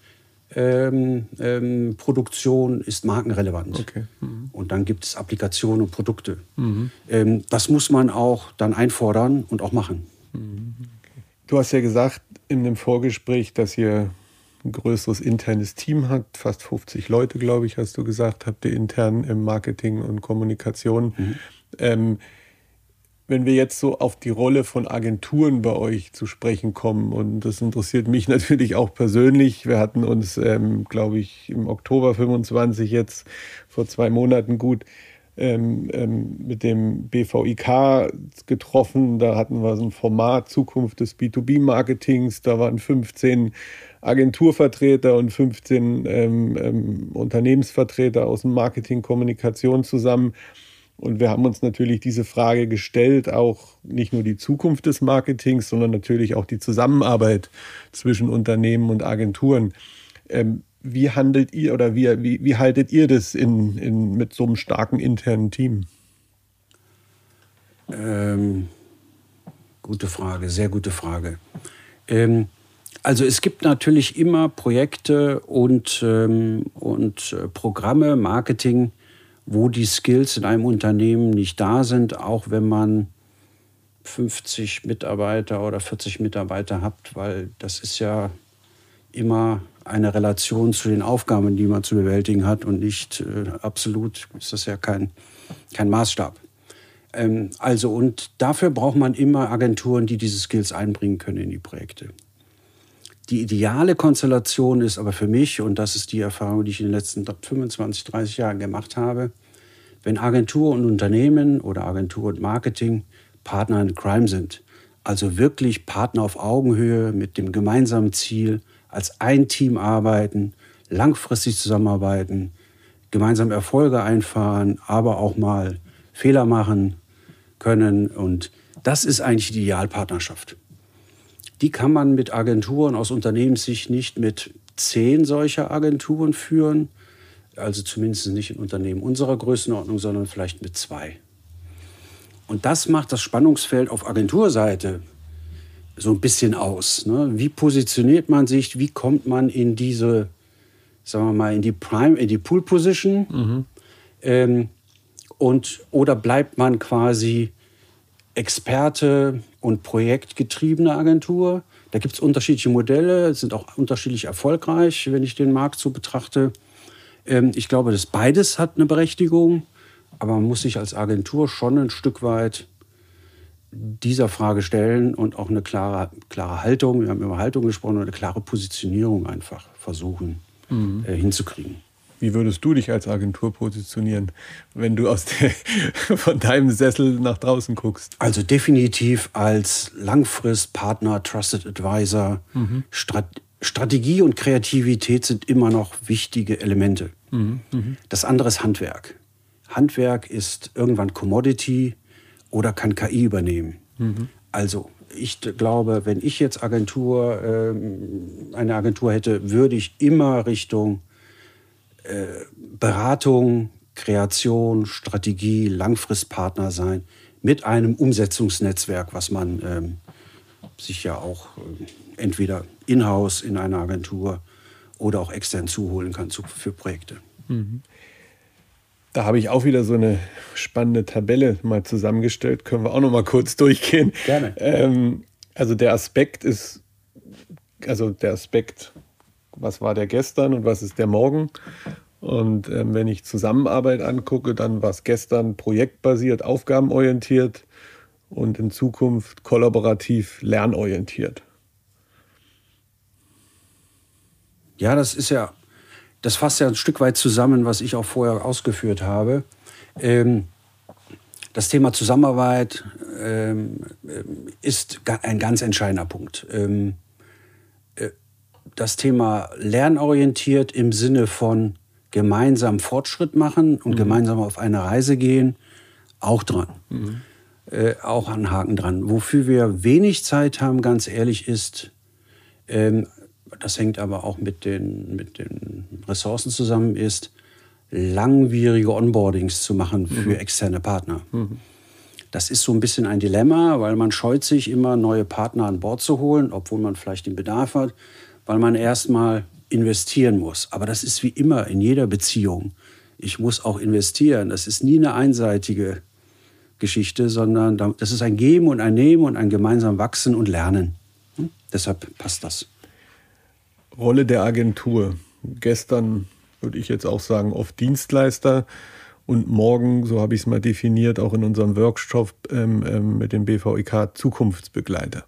ähm, ähm, Produktion ist markenrelevant. Okay. Mhm. Und dann gibt es Applikationen und Produkte. Mhm. Ähm, das muss man auch dann einfordern und auch machen. Mhm. Okay. Du hast ja gesagt in dem Vorgespräch, dass ihr ein größeres internes Team hat, fast fünfzig Leute, glaube ich, hast du gesagt, habt ihr intern im Marketing und Kommunikation. Mhm. Ähm, wenn wir jetzt so auf die Rolle von Agenturen bei euch zu sprechen kommen, und das interessiert mich natürlich auch persönlich, wir hatten uns, ähm, glaube ich, im Oktober fünfundzwanzig jetzt vor zwei Monaten gut ähm, ähm, mit dem B V I K getroffen, da hatten wir so ein Format Zukunft des B zwei B Marketings, da waren fünfzehn Agenturvertreter und fünfzehn ähm, ähm, Unternehmensvertreter aus dem Marketing, Kommunikation zusammen. Und wir haben uns natürlich diese Frage gestellt, auch nicht nur die Zukunft des Marketings, sondern natürlich auch die Zusammenarbeit zwischen Unternehmen und Agenturen. Ähm, wie handelt ihr oder wie, wie, wie haltet ihr das in, in, mit so einem starken internen Team? Ähm, gute Frage, sehr gute Frage. Ähm, Also es gibt natürlich immer Projekte und, ähm, und äh, Programme, Marketing, wo die Skills in einem Unternehmen nicht da sind, auch wenn man fünfzig Mitarbeiter oder vierzig Mitarbeiter hat, weil das ist ja immer eine Relation zu den Aufgaben, die man zu bewältigen hat und nicht äh, absolut, ist das ja kein, kein Maßstab. Ähm, also und dafür braucht man immer Agenturen, die diese Skills einbringen können in die Projekte. Die ideale Konstellation ist aber für mich, und das ist die Erfahrung, die ich in den letzten fünfundzwanzig, dreißig Jahren gemacht habe, wenn Agentur und Unternehmen oder Agentur und Marketing Partner in Crime sind. Also wirklich Partner auf Augenhöhe mit dem gemeinsamen Ziel, als ein Team arbeiten, langfristig zusammenarbeiten, gemeinsam Erfolge einfahren, aber auch mal Fehler machen können. Und das ist eigentlich die Idealpartnerschaft. Die kann man mit Agenturen aus Unternehmenssicht nicht mit zehn solcher Agenturen führen, also zumindest nicht in Unternehmen unserer Größenordnung, sondern vielleicht mit zwei. Und das macht das Spannungsfeld auf Agenturseite so ein bisschen aus. Ne? Wie positioniert man sich, wie kommt man in diese, sagen wir mal, in die Prime, in die Pool Position? Mhm. Ähm, und, oder bleibt man quasi Experte und projektgetriebene Agentur. Da gibt es unterschiedliche Modelle, sind auch unterschiedlich erfolgreich, wenn ich den Markt so betrachte. Ähm, ich glaube, dass beides hat eine Berechtigung, aber man muss sich als Agentur schon ein Stück weit dieser Frage stellen und auch eine klare, klare Haltung, wir haben über Haltung gesprochen, eine klare Positionierung einfach versuchen mhm. äh, hinzukriegen. Wie würdest du dich als Agentur positionieren, wenn du aus der, von deinem Sessel nach draußen guckst? Also definitiv als Langfristpartner, Trusted Advisor. Mhm. Strat- Strategie und Kreativität sind immer noch wichtige Elemente. Mhm. Mhm. Das andere ist Handwerk. Handwerk ist irgendwann Commodity oder kann K I übernehmen. Mhm. Also ich glaube, wenn ich jetzt Agentur, äh, eine Agentur hätte, würde ich immer Richtung Beratung, Kreation, Strategie, Langfristpartner sein, mit einem Umsetzungsnetzwerk, was man ähm, sich ja auch äh, entweder in-house in einer Agentur oder auch extern zuholen kann zu, für Projekte. Mhm. Da habe ich auch wieder so eine spannende Tabelle mal zusammengestellt. Können wir auch noch mal kurz durchgehen. Gerne. Ähm, also der Aspekt ist, also der Aspekt, was war der gestern und was ist der morgen? Und ähm, wenn ich Zusammenarbeit angucke, dann war es gestern projektbasiert, aufgabenorientiert und in Zukunft kollaborativ, lernorientiert. Ja, das ist ja, das fasst ja ein Stück weit zusammen, was ich auch vorher ausgeführt habe. Ähm, das Thema Zusammenarbeit ähm, ist ein ganz entscheidender Punkt. Ähm, äh, das Thema lernorientiert im Sinne von gemeinsam Fortschritt machen und mhm. gemeinsam auf eine Reise gehen, auch dran. Mhm. Äh, auch ein Haken dran. Wofür wir wenig Zeit haben, ganz ehrlich, ist, ähm, das hängt aber auch mit den, mit den Ressourcen zusammen, ist, langwierige Onboardings zu machen für mhm. externe Partner. Mhm. Das ist so ein bisschen ein Dilemma, weil man scheut sich immer, neue Partner an Bord zu holen, obwohl man vielleicht den Bedarf hat, weil man erstmal investieren muss. Aber das ist wie immer in jeder Beziehung. Ich muss auch investieren. Das ist nie eine einseitige Geschichte, sondern das ist ein Geben und ein Nehmen und ein gemeinsam Wachsen und Lernen. Hm? Deshalb passt das. Rolle der Agentur. Gestern würde ich jetzt auch sagen, oft Dienstleister und morgen, so habe ich es mal definiert, auch in unserem Workshop ähm, ähm, mit dem B V I K Zukunftsbegleiter.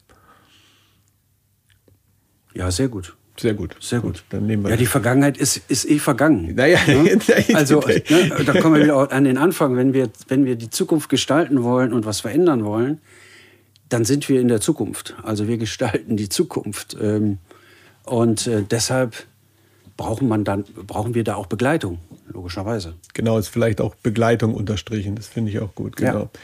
Ja, sehr gut. Sehr gut. Sehr gut. gut. Dann nehmen wir ja, die Vergangenheit ist, ist eh vergangen. Naja, ne? Also, ne, da kommen wir wieder an den Anfang. Wenn wir, wenn wir die Zukunft gestalten wollen und was verändern wollen, dann sind wir in der Zukunft. Also wir gestalten die Zukunft. Und deshalb brauchen, man dann, brauchen wir da auch Begleitung, logischerweise. Genau, ist vielleicht auch Begleitung unterstrichen. Das finde ich auch gut. Genau. Ja.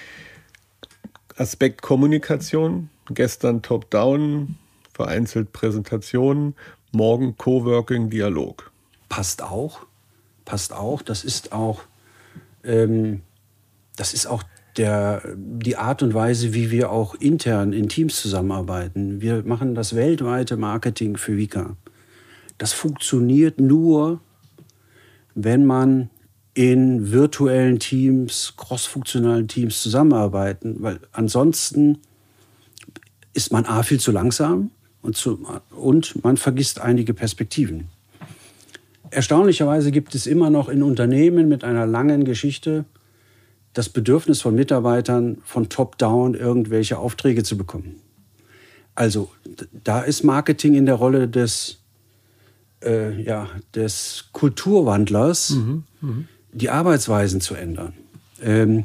Aspekt Kommunikation. Gestern Top-Down, vereinzelt Präsentationen. Morgen Coworking, Dialog. Passt auch, passt auch. Das ist auch, ähm, das ist auch der, die Art und Weise, wie wir auch intern in Teams zusammenarbeiten. Wir machen das weltweite Marketing für Vika. Das funktioniert nur, wenn man in virtuellen Teams, crossfunktionalen Teams zusammenarbeiten, weil ansonsten ist man A, viel zu langsam. Und, zu, und man vergisst einige Perspektiven. Erstaunlicherweise gibt es immer noch in Unternehmen mit einer langen Geschichte das Bedürfnis von Mitarbeitern, von Top-Down irgendwelche Aufträge zu bekommen. Also da ist Marketing in der Rolle des, äh, ja, des Kulturwandlers, mhm, mh. die Arbeitsweisen zu ändern. Ähm,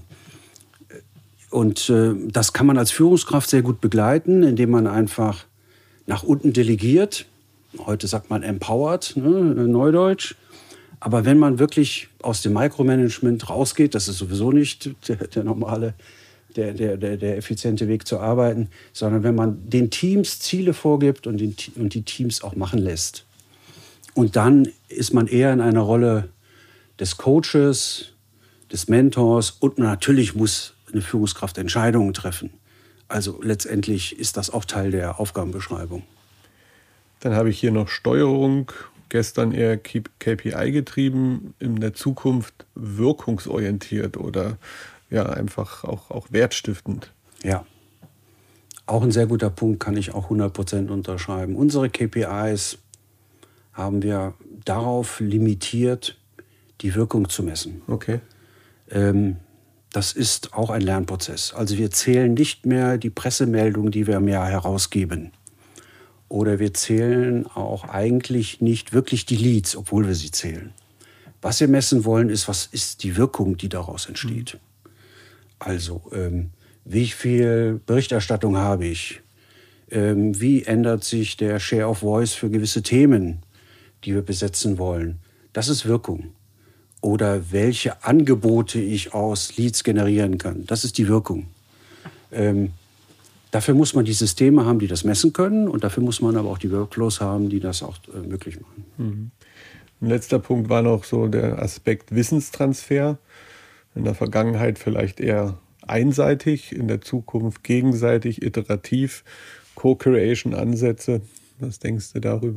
und äh, das kann man als Führungskraft sehr gut begleiten, indem man einfach nach unten delegiert, heute sagt man empowered, ne, Neudeutsch. Aber wenn man wirklich aus dem Micromanagement rausgeht, das ist sowieso nicht der, der normale, der, der, der, der effiziente Weg zu arbeiten, sondern wenn man den Teams Ziele vorgibt und, den, und die Teams auch machen lässt. Und dann ist man eher in einer Rolle des Coaches, des Mentors und natürlich muss eine Führungskraft Entscheidungen treffen. Also letztendlich ist das auch Teil der Aufgabenbeschreibung. Dann habe ich hier noch Steuerung, gestern eher K P I getrieben, in der Zukunft wirkungsorientiert oder ja einfach auch, auch wertstiftend. Ja, auch ein sehr guter Punkt, kann ich auch hundert Prozent unterschreiben. Unsere K P Is haben wir darauf limitiert, die Wirkung zu messen. Okay. Ähm, Das ist auch ein Lernprozess. Also wir zählen nicht mehr die Pressemeldungen, die wir im Jahr herausgeben. Oder wir zählen auch eigentlich nicht wirklich die Leads, obwohl wir sie zählen. Was wir messen wollen, ist, was ist die Wirkung, die daraus entsteht. Also, ähm, wie viel Berichterstattung habe ich? Ähm, wie ändert sich der Share of Voice für gewisse Themen, die wir besetzen wollen? Das ist Wirkung. Oder welche Angebote ich aus Leads generieren kann. Das ist die Wirkung. Ähm, dafür muss man die Systeme haben, die das messen können. Und dafür muss man aber auch die Workflows haben, die das auch äh, möglich machen. Mhm. Ein letzter Punkt war noch so der Aspekt Wissenstransfer. In der Vergangenheit vielleicht eher einseitig, in der Zukunft gegenseitig, iterativ, Co-Creation-Ansätze. Was denkst du darüber?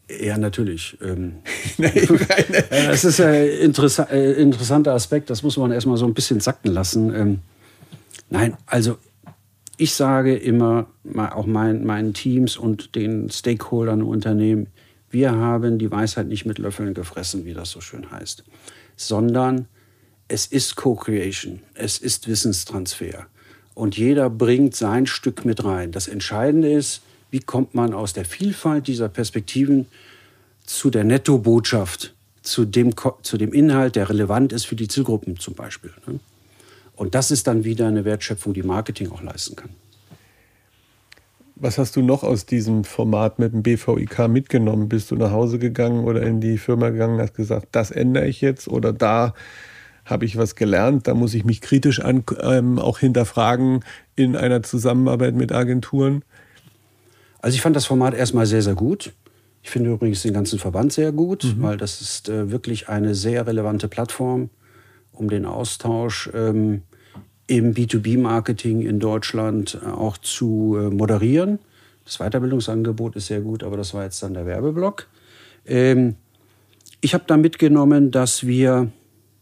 Ja, natürlich. Ähm, das ist ein interessa- äh, interessanter Aspekt, das muss man erstmal so ein bisschen sacken lassen. Ähm, nein, also ich sage immer, auch mein, meinen Teams und den Stakeholdern im Unternehmen, wir haben die Weisheit nicht mit Löffeln gefressen, wie das so schön heißt, sondern es ist Co-Creation, es ist Wissenstransfer. Und jeder bringt sein Stück mit rein. Das Entscheidende ist, wie kommt man aus der Vielfalt dieser Perspektiven zu der Nettobotschaft, zu dem, zu dem Inhalt, der relevant ist für die Zielgruppen zum Beispiel. Und das ist dann wieder eine Wertschöpfung, die Marketing auch leisten kann. Was hast du noch aus diesem Format mit dem B V I K mitgenommen? Bist du nach Hause gegangen oder in die Firma gegangen und hast gesagt, das ändere ich jetzt oder da habe ich was gelernt, da muss ich mich kritisch an, ähm, auch hinterfragen in einer Zusammenarbeit mit Agenturen? Also ich fand das Format erstmal sehr, sehr gut. Ich finde übrigens den ganzen Verband sehr gut, mhm. weil das ist äh, wirklich eine sehr relevante Plattform, um den Austausch ähm, im B zwei B-Marketing in Deutschland äh, auch zu äh, moderieren. Das Weiterbildungsangebot ist sehr gut, aber das war jetzt dann der Werbeblock. Ähm, ich habe da mitgenommen, dass wir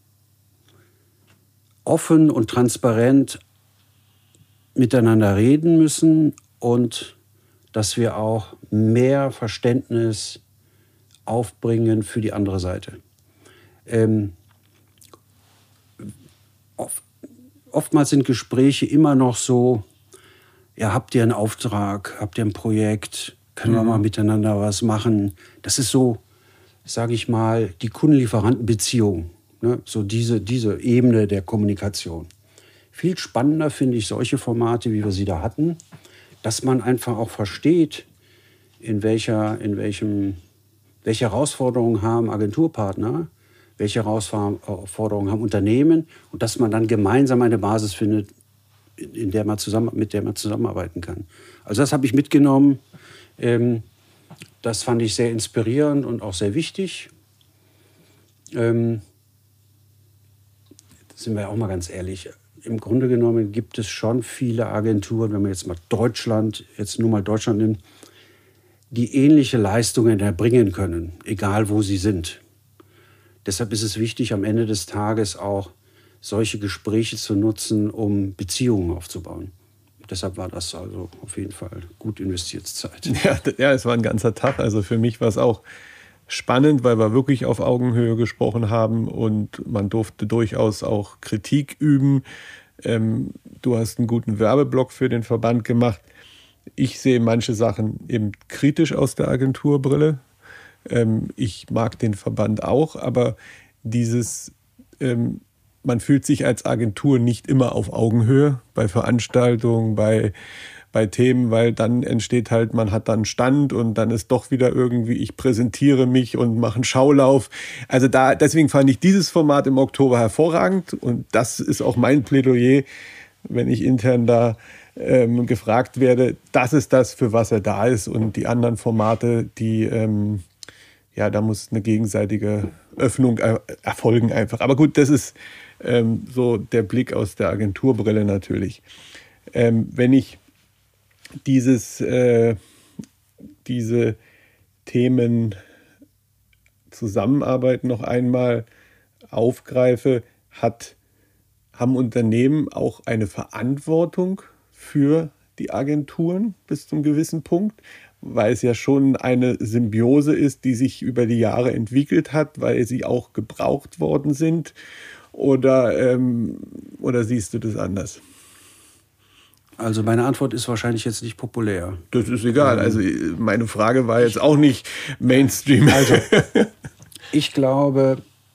offen und transparent miteinander reden müssen und dass wir auch mehr Verständnis aufbringen für die andere Seite. Ähm, oft, oftmals sind Gespräche immer noch so, ja, habt ihr einen Auftrag, habt ihr ein Projekt, können mhm. wir mal miteinander was machen. Das ist so, sage ich mal, die Kundenlieferantenbeziehung, ne? So diese, diese Ebene der Kommunikation. Viel spannender finde ich solche Formate, wie wir sie da hatten, dass man einfach auch versteht, in welcher, in welchem, welche Herausforderungen haben Agenturpartner, welche Herausforderungen haben Unternehmen und dass man dann gemeinsam eine Basis findet, in der man zusammen, mit der man zusammenarbeiten kann. Also das habe ich mitgenommen. Ähm, das fand ich sehr inspirierend und auch sehr wichtig. Ähm, sind wir auch mal ganz ehrlich. Im Grunde genommen gibt es schon viele Agenturen, wenn man jetzt mal Deutschland, jetzt nur mal Deutschland nimmt, die ähnliche Leistungen erbringen können, egal wo sie sind. Deshalb ist es wichtig, am Ende des Tages auch solche Gespräche zu nutzen, um Beziehungen aufzubauen. Deshalb war das also auf jeden Fall gut investierte Zeit. Ja, ja, es war ein ganzer Tag. Also für mich war es auch spannend, weil wir wirklich auf Augenhöhe gesprochen haben und man durfte durchaus auch Kritik üben. Ähm, du hast einen guten Werbeblock für den Verband gemacht. Ich sehe manche Sachen eben kritisch aus der Agenturbrille. Ähm, ich mag den Verband auch, aber dieses, ähm, man fühlt sich als Agentur nicht immer auf Augenhöhe bei Veranstaltungen, bei bei Themen, weil dann entsteht halt, man hat dann einen Stand und dann ist doch wieder irgendwie, ich präsentiere mich und mache einen Schaulauf. Also da, deswegen fand ich dieses Format im Oktober hervorragend und das ist auch mein Plädoyer, wenn ich intern da ähm, gefragt werde, das ist das, für was er da ist und die anderen Formate, die, ähm, ja, da muss eine gegenseitige Öffnung er- erfolgen einfach. Aber gut, das ist ähm, so der Blick aus der Agenturbrille natürlich. Ähm, wenn ich Dieses, äh, diese Themen Zusammenarbeit noch einmal aufgreife, hat, haben Unternehmen auch eine Verantwortung für die Agenturen bis zum gewissen Punkt, weil es ja schon eine Symbiose ist, die sich über die Jahre entwickelt hat, weil sie auch gebraucht worden sind? Oder, ähm, oder siehst du das anders? Also meine Antwort ist wahrscheinlich jetzt nicht populär. Das ist egal. Also meine Frage war jetzt auch nicht Mainstream. Also ich glaube,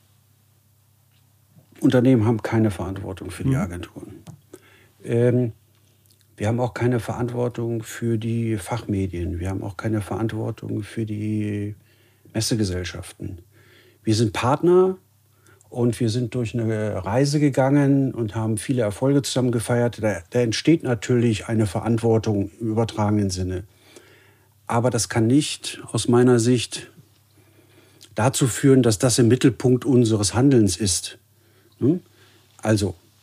Unternehmen haben keine Verantwortung für die Agenturen. Ähm, wir haben auch keine Verantwortung für die Fachmedien. Wir haben auch keine Verantwortung für die Messegesellschaften. Wir sind Partner. Und wir sind durch eine Reise gegangen und haben viele Erfolge zusammen gefeiert. Da, da entsteht natürlich eine Verantwortung im übertragenen Sinne. Aber das kann nicht aus meiner Sicht dazu führen, dass das im Mittelpunkt unseres Handelns ist. Also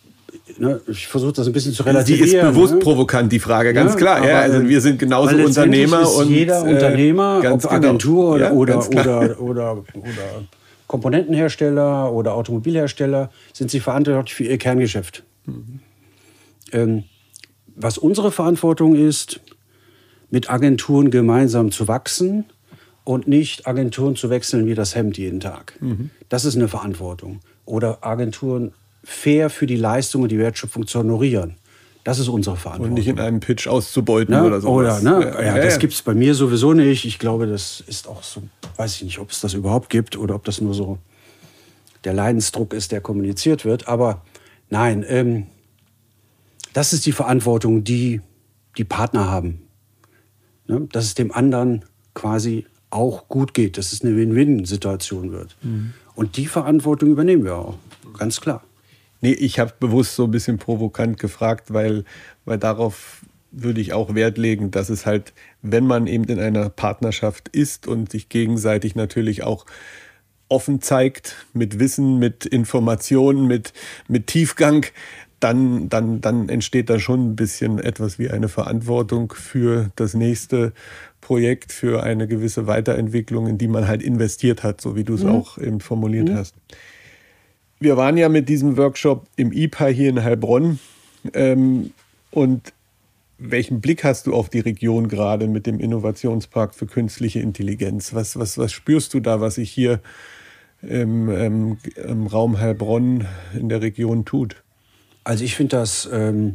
ne, ich versuche das ein bisschen zu Die relativieren. ist bewusst ne? provokant, die Frage, ganz ja, klar. Ja, also wir sind genauso Unternehmer. Ist und jeder äh, Unternehmer, ob Agentur genau. oder, ja, oder, oder, oder, oder Komponentenhersteller oder Automobilhersteller, sind sie verantwortlich für ihr Kerngeschäft. Mhm. Ähm, was unsere Verantwortung ist, mit Agenturen gemeinsam zu wachsen und nicht Agenturen zu wechseln wie das Hemd jeden Tag. Mhm. Das ist eine Verantwortung. Oder Agenturen fair für die Leistung und die Wertschöpfung zu honorieren. Das ist unsere Verantwortung. Und nicht in einem Pitch auszubeuten ne? oder sowas. Oder, ne? ja, ja, ja, das ja. gibt es bei mir sowieso nicht. Ich glaube, das ist auch so, weiß ich nicht, ob es das überhaupt gibt oder ob das nur so der Leidensdruck ist, der kommuniziert wird. Aber nein, ähm, das ist die Verantwortung, die die Partner haben. Ne? Dass es dem anderen quasi auch gut geht, dass es eine Win-Win-Situation wird. Mhm. Und die Verantwortung übernehmen wir auch, ganz klar. Nee, ich habe bewusst so ein bisschen provokant gefragt, weil, weil darauf würde ich auch Wert legen, dass es halt, wenn man eben in einer Partnerschaft ist und sich gegenseitig natürlich auch offen zeigt, mit Wissen, mit Informationen, mit, mit Tiefgang, dann, dann, dann entsteht da schon ein bisschen etwas wie eine Verantwortung für das nächste Projekt, für eine gewisse Weiterentwicklung, in die man halt investiert hat, so wie du es mhm. auch eben formuliert mhm. hast. Wir waren ja mit diesem Workshop im I P A hier in Heilbronn. Ähm, und welchen Blick hast du auf die Region gerade mit dem Innovationspark für künstliche Intelligenz? Was, was, was spürst du da, was sich hier im, im, im Raum Heilbronn in der Region tut? Also ich finde das ähm,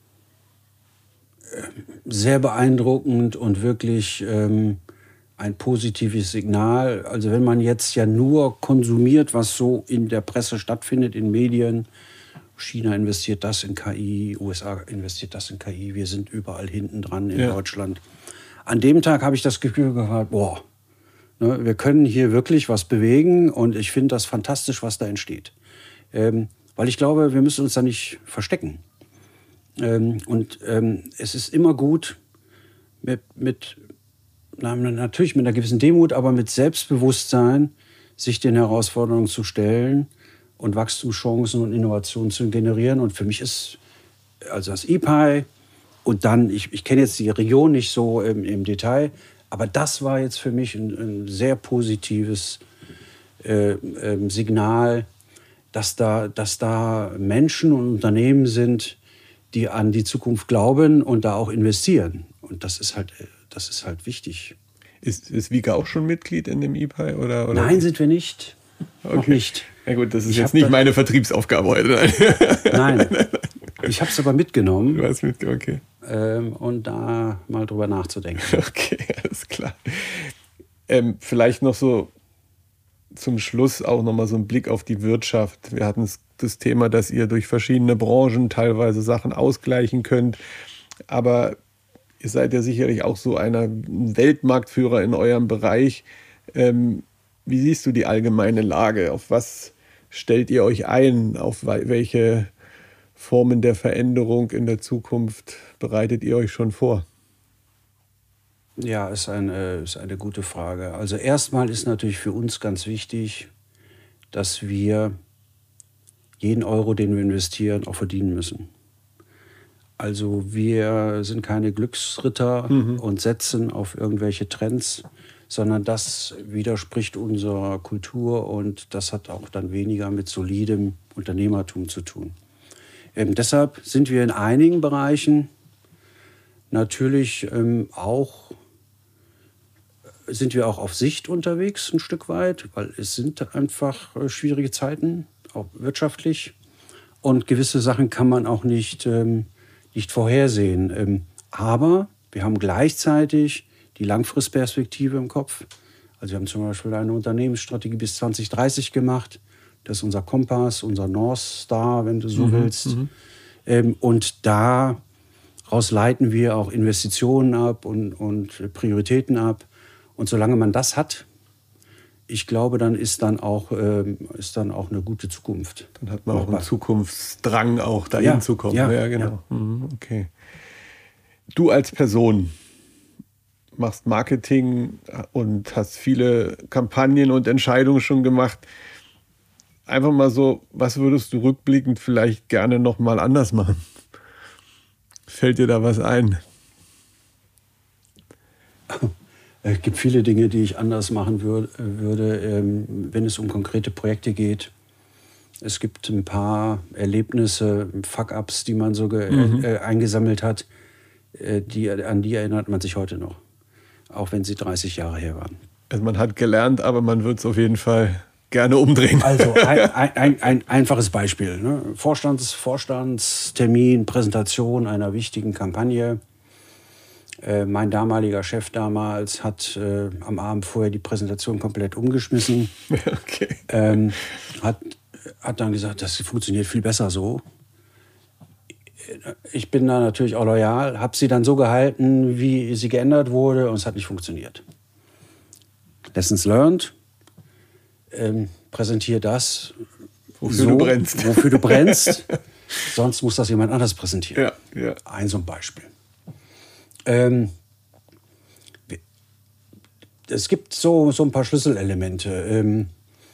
sehr beeindruckend und wirklich ähm, ein positives Signal. Also wenn man jetzt ja nur konsumiert, was so in der Presse stattfindet, in Medien, China investiert das in K I, U S A investiert das in K I, wir sind überall hinten dran in ja. Deutschland. An dem Tag habe ich das Gefühl gehabt, boah, ne, wir können hier wirklich was bewegen und ich finde das fantastisch, was da entsteht. Ähm, weil ich glaube, wir müssen uns da nicht verstecken. Ähm, und ähm, es ist immer gut, mit, mit na, natürlich mit einer gewissen Demut, aber mit Selbstbewusstsein, sich den Herausforderungen zu stellen und Wachstumschancen und Innovationen zu generieren. Und für mich ist also das I P A und dann, ich, ich kenne jetzt die Region nicht so im, im Detail, aber das war jetzt für mich ein, ein sehr positives äh, äh, Signal, dass da, dass da Menschen und Unternehmen sind, die an die Zukunft glauben und da auch investieren. Und das ist halt, das ist halt wichtig. Ist, ist Wieke auch schon Mitglied in dem I P A? Oder, oder? Nein, sind wir nicht. Okay. Noch nicht. Ja gut, das ist ich jetzt nicht meine Vertriebsaufgabe heute. Nein, ich habe es aber mitgenommen. Du hast mitgenommen, okay. Ähm, und da mal drüber nachzudenken. Okay, alles klar. Ähm, vielleicht noch so zum Schluss auch noch mal so ein Blick auf die Wirtschaft. Wir hatten das Thema, dass ihr durch verschiedene Branchen teilweise Sachen ausgleichen könnt. Aber ihr seid ja sicherlich auch so einer Weltmarktführer in eurem Bereich. Ähm, wie siehst du die allgemeine Lage? Auf was stellt ihr euch ein? Auf welche Formen der Veränderung in der Zukunft bereitet ihr euch schon vor? Ja, ist eine, ist eine gute Frage. Also erstmal ist natürlich für uns ganz wichtig, dass wir jeden Euro, den wir investieren, auch verdienen müssen. Also wir sind keine Glücksritter mhm. und setzen auf irgendwelche Trends, sondern das widerspricht unserer Kultur und das hat auch dann weniger mit solidem Unternehmertum zu tun. Ähm, deshalb sind wir in einigen Bereichen natürlich ähm, auch sind wir auch auf Sicht unterwegs ein Stück weit, weil es sind einfach äh, schwierige Zeiten, auch wirtschaftlich. Und gewisse Sachen kann man auch nicht, ähm, nicht vorhersehen. Ähm, aber wir haben gleichzeitig die Langfristperspektive im Kopf. Also wir haben zum Beispiel eine Unternehmensstrategie bis zwanzig dreißig gemacht. Das ist unser Kompass, unser North Star, wenn du so mhm, willst. Mhm. Ähm, und daraus leiten wir auch Investitionen ab und, und Prioritäten ab. Und solange man das hat, ich glaube, dann ist dann auch, ähm, ist dann auch eine gute Zukunft. Dann hat man auch einen Zukunftsdrang, auch dahin ja, zu kommen. Ja, ja genau. Ja. Mhm, okay. Du als Person machst Marketing, und hast viele Kampagnen und Entscheidungen schon gemacht. einfach mal so, was würdest du rückblickend vielleicht gerne noch mal anders machen? Fällt dir da was ein? Es gibt viele Dinge, die ich anders machen würd, würde, ähm, wenn es um konkrete Projekte geht. Es gibt ein paar Erlebnisse, Fuck-ups, die man so ge- mhm. äh, eingesammelt hat, äh, die, an die erinnert man sich heute noch, auch wenn sie dreißig Jahre her waren. Also man hat gelernt, aber man wird es auf jeden Fall gerne umdrehen. Also ein, ein, ein, ein einfaches Beispiel. Ne? Vorstands, Vorstandstermin, Präsentation einer wichtigen Kampagne. Äh, mein damaliger Chef damals hat äh, am Abend vorher die Präsentation komplett umgeschmissen. Okay. Ähm, hat, hat dann gesagt, das funktioniert viel besser so. Ich bin da natürlich auch loyal, habe sie dann so gehalten, wie sie geändert wurde, und es hat nicht funktioniert. Lessons learned. Ähm, präsentiere das, wofür so, du brennst. Wofür du brennst. Sonst muss das jemand anders präsentieren. Ja, ja. Ein so ein Beispiel. Ähm, es gibt so, so ein paar Schlüsselelemente. Ähm,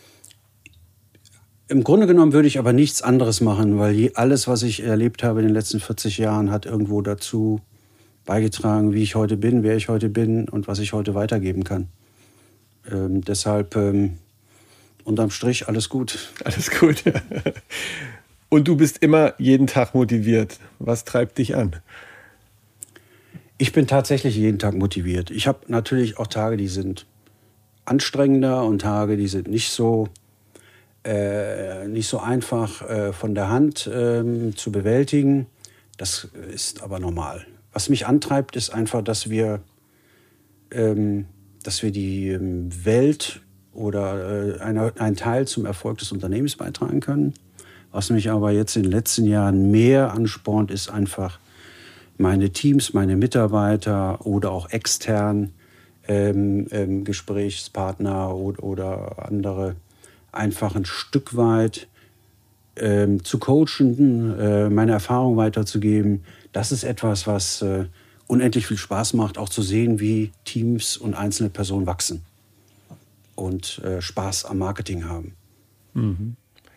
Im Grunde genommen würde ich aber nichts anderes machen, weil je, alles, was ich erlebt habe in den letzten vierzig Jahren, hat irgendwo dazu beigetragen, wie ich heute bin, wer ich heute bin und was ich heute weitergeben kann. Ähm, deshalb ähm, unterm Strich alles gut. Alles gut. Und du bist immer jeden Tag motiviert. Was treibt dich an? Ich bin tatsächlich jeden Tag motiviert. Ich habe natürlich auch Tage, die sind anstrengender und Tage, die sind nicht so, äh, nicht so einfach äh, von der Hand äh, zu bewältigen. Das ist aber normal. Was mich antreibt, ist einfach, dass wir, ähm, dass wir die ähm, Welt oder äh, eine, einen Teil zum Erfolg des Unternehmens beitragen können. Was mich aber jetzt in den letzten Jahren mehr anspornt, ist einfach meine Teams, meine Mitarbeiter oder auch extern ähm, ähm, Gesprächspartner oder, oder andere einfach ein Stück weit ähm, zu coachen, äh, meine Erfahrung weiterzugeben. Das ist etwas, was äh, unendlich viel Spaß macht, auch zu sehen, wie Teams und einzelne Personen wachsen und äh, Spaß am Marketing haben. Mhm.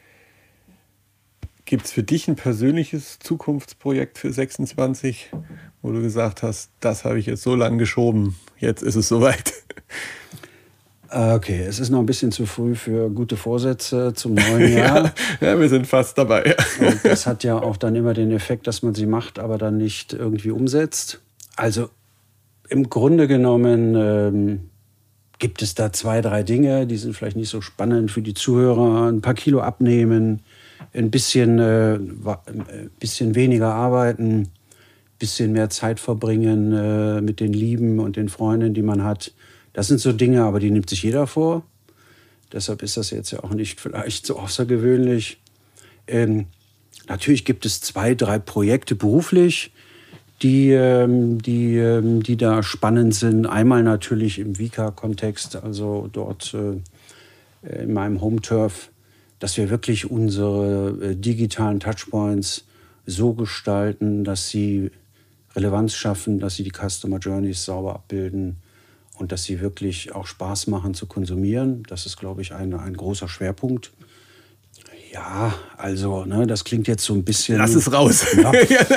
Gibt es für dich ein persönliches Zukunftsprojekt für sechsundzwanzig, wo du gesagt hast, das habe ich jetzt so lange geschoben, jetzt ist es soweit? Okay, es ist noch ein bisschen zu früh für gute Vorsätze zum neuen Jahr. ja, ja, wir sind fast dabei. Und das hat ja auch dann immer den Effekt, dass man sie macht, aber dann nicht irgendwie umsetzt. Also im Grunde genommen ähm, gibt es da zwei, drei Dinge, die sind vielleicht nicht so spannend für die Zuhörer. Ein paar Kilo abnehmen, ein bisschen, äh, ein bisschen weniger arbeiten, ein bisschen mehr Zeit verbringen äh, mit den Lieben und den Freunden, die man hat. Das sind so Dinge, aber die nimmt sich jeder vor. Deshalb ist das jetzt ja auch nicht vielleicht so außergewöhnlich. Ähm, natürlich gibt es zwei, drei Projekte beruflich, die, ähm, die, ähm, die da spannend sind. Einmal natürlich im Vika-Kontext, also dort äh, in meinem Home-Turf, dass wir wirklich unsere äh, digitalen Touchpoints so gestalten, dass sie Relevanz schaffen, dass sie die Customer Journeys sauber abbilden und dass sie wirklich auch Spaß machen zu konsumieren. Das ist, glaube ich, ein, ein großer Schwerpunkt. Ja, also, ne, das klingt jetzt so ein bisschen... Lass es raus. Ja,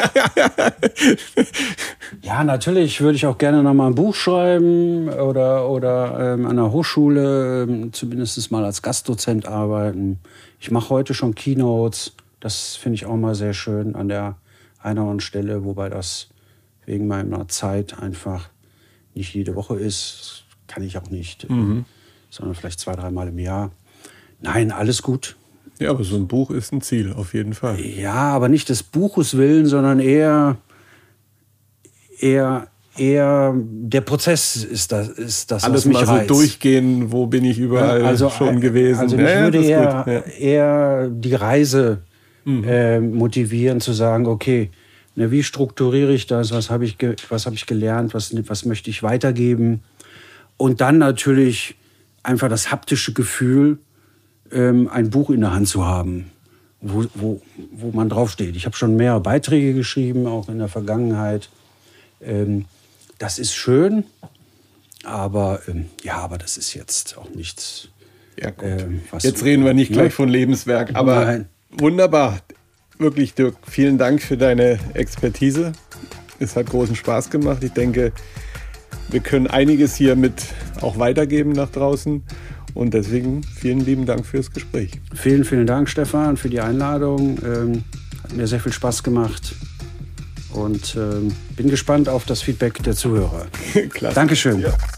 ja, natürlich würde ich auch gerne noch mal ein Buch schreiben oder, oder ähm, an der Hochschule ähm, zumindest mal als Gastdozent arbeiten. Ich mache heute schon Keynotes. Das finde ich auch mal sehr schön an der einen oder anderen Stelle, wobei das wegen meiner Zeit einfach nicht jede Woche ist. Kann ich auch nicht, mhm. sondern vielleicht zwei, dreimal im Jahr. Nein, alles gut. Ja, aber so ein Buch ist ein Ziel, auf jeden Fall. Ja, aber nicht des Buches willen, sondern eher, eher, eher der Prozess ist das, ist das Alles was mich mal reizt. so durchgehen, wo bin ich überall also, schon gewesen. Also mich ja, würde eher, ja. eher die Reise mhm. äh, motivieren, zu sagen, okay, ne, wie strukturiere ich das, was habe ich, ge- was hab ich gelernt, was, was möchte ich weitergeben. Und dann natürlich einfach das haptische Gefühl, ähm, ein Buch in der Hand zu haben, wo, wo, wo man draufsteht. Ich habe schon mehrere Beiträge geschrieben, auch in der Vergangenheit. Ähm, das ist schön, aber ähm, ja, aber das ist jetzt auch nichts, Ja, gut. Äh, Jetzt reden wir nicht gleich von Lebenswerk, aber Nein. Wunderbar. Wirklich, Dirk, vielen Dank für deine Expertise. Es hat großen Spaß gemacht. Ich denke, wir können einiges hier mit auch weitergeben nach draußen. Und deswegen vielen lieben Dank fürs Gespräch. Vielen, vielen Dank, Stefan, für die Einladung. Ähm, hat mir sehr viel Spaß gemacht. Und ähm, bin gespannt auf das Feedback der Zuhörer. Klasse. Dankeschön. Ja.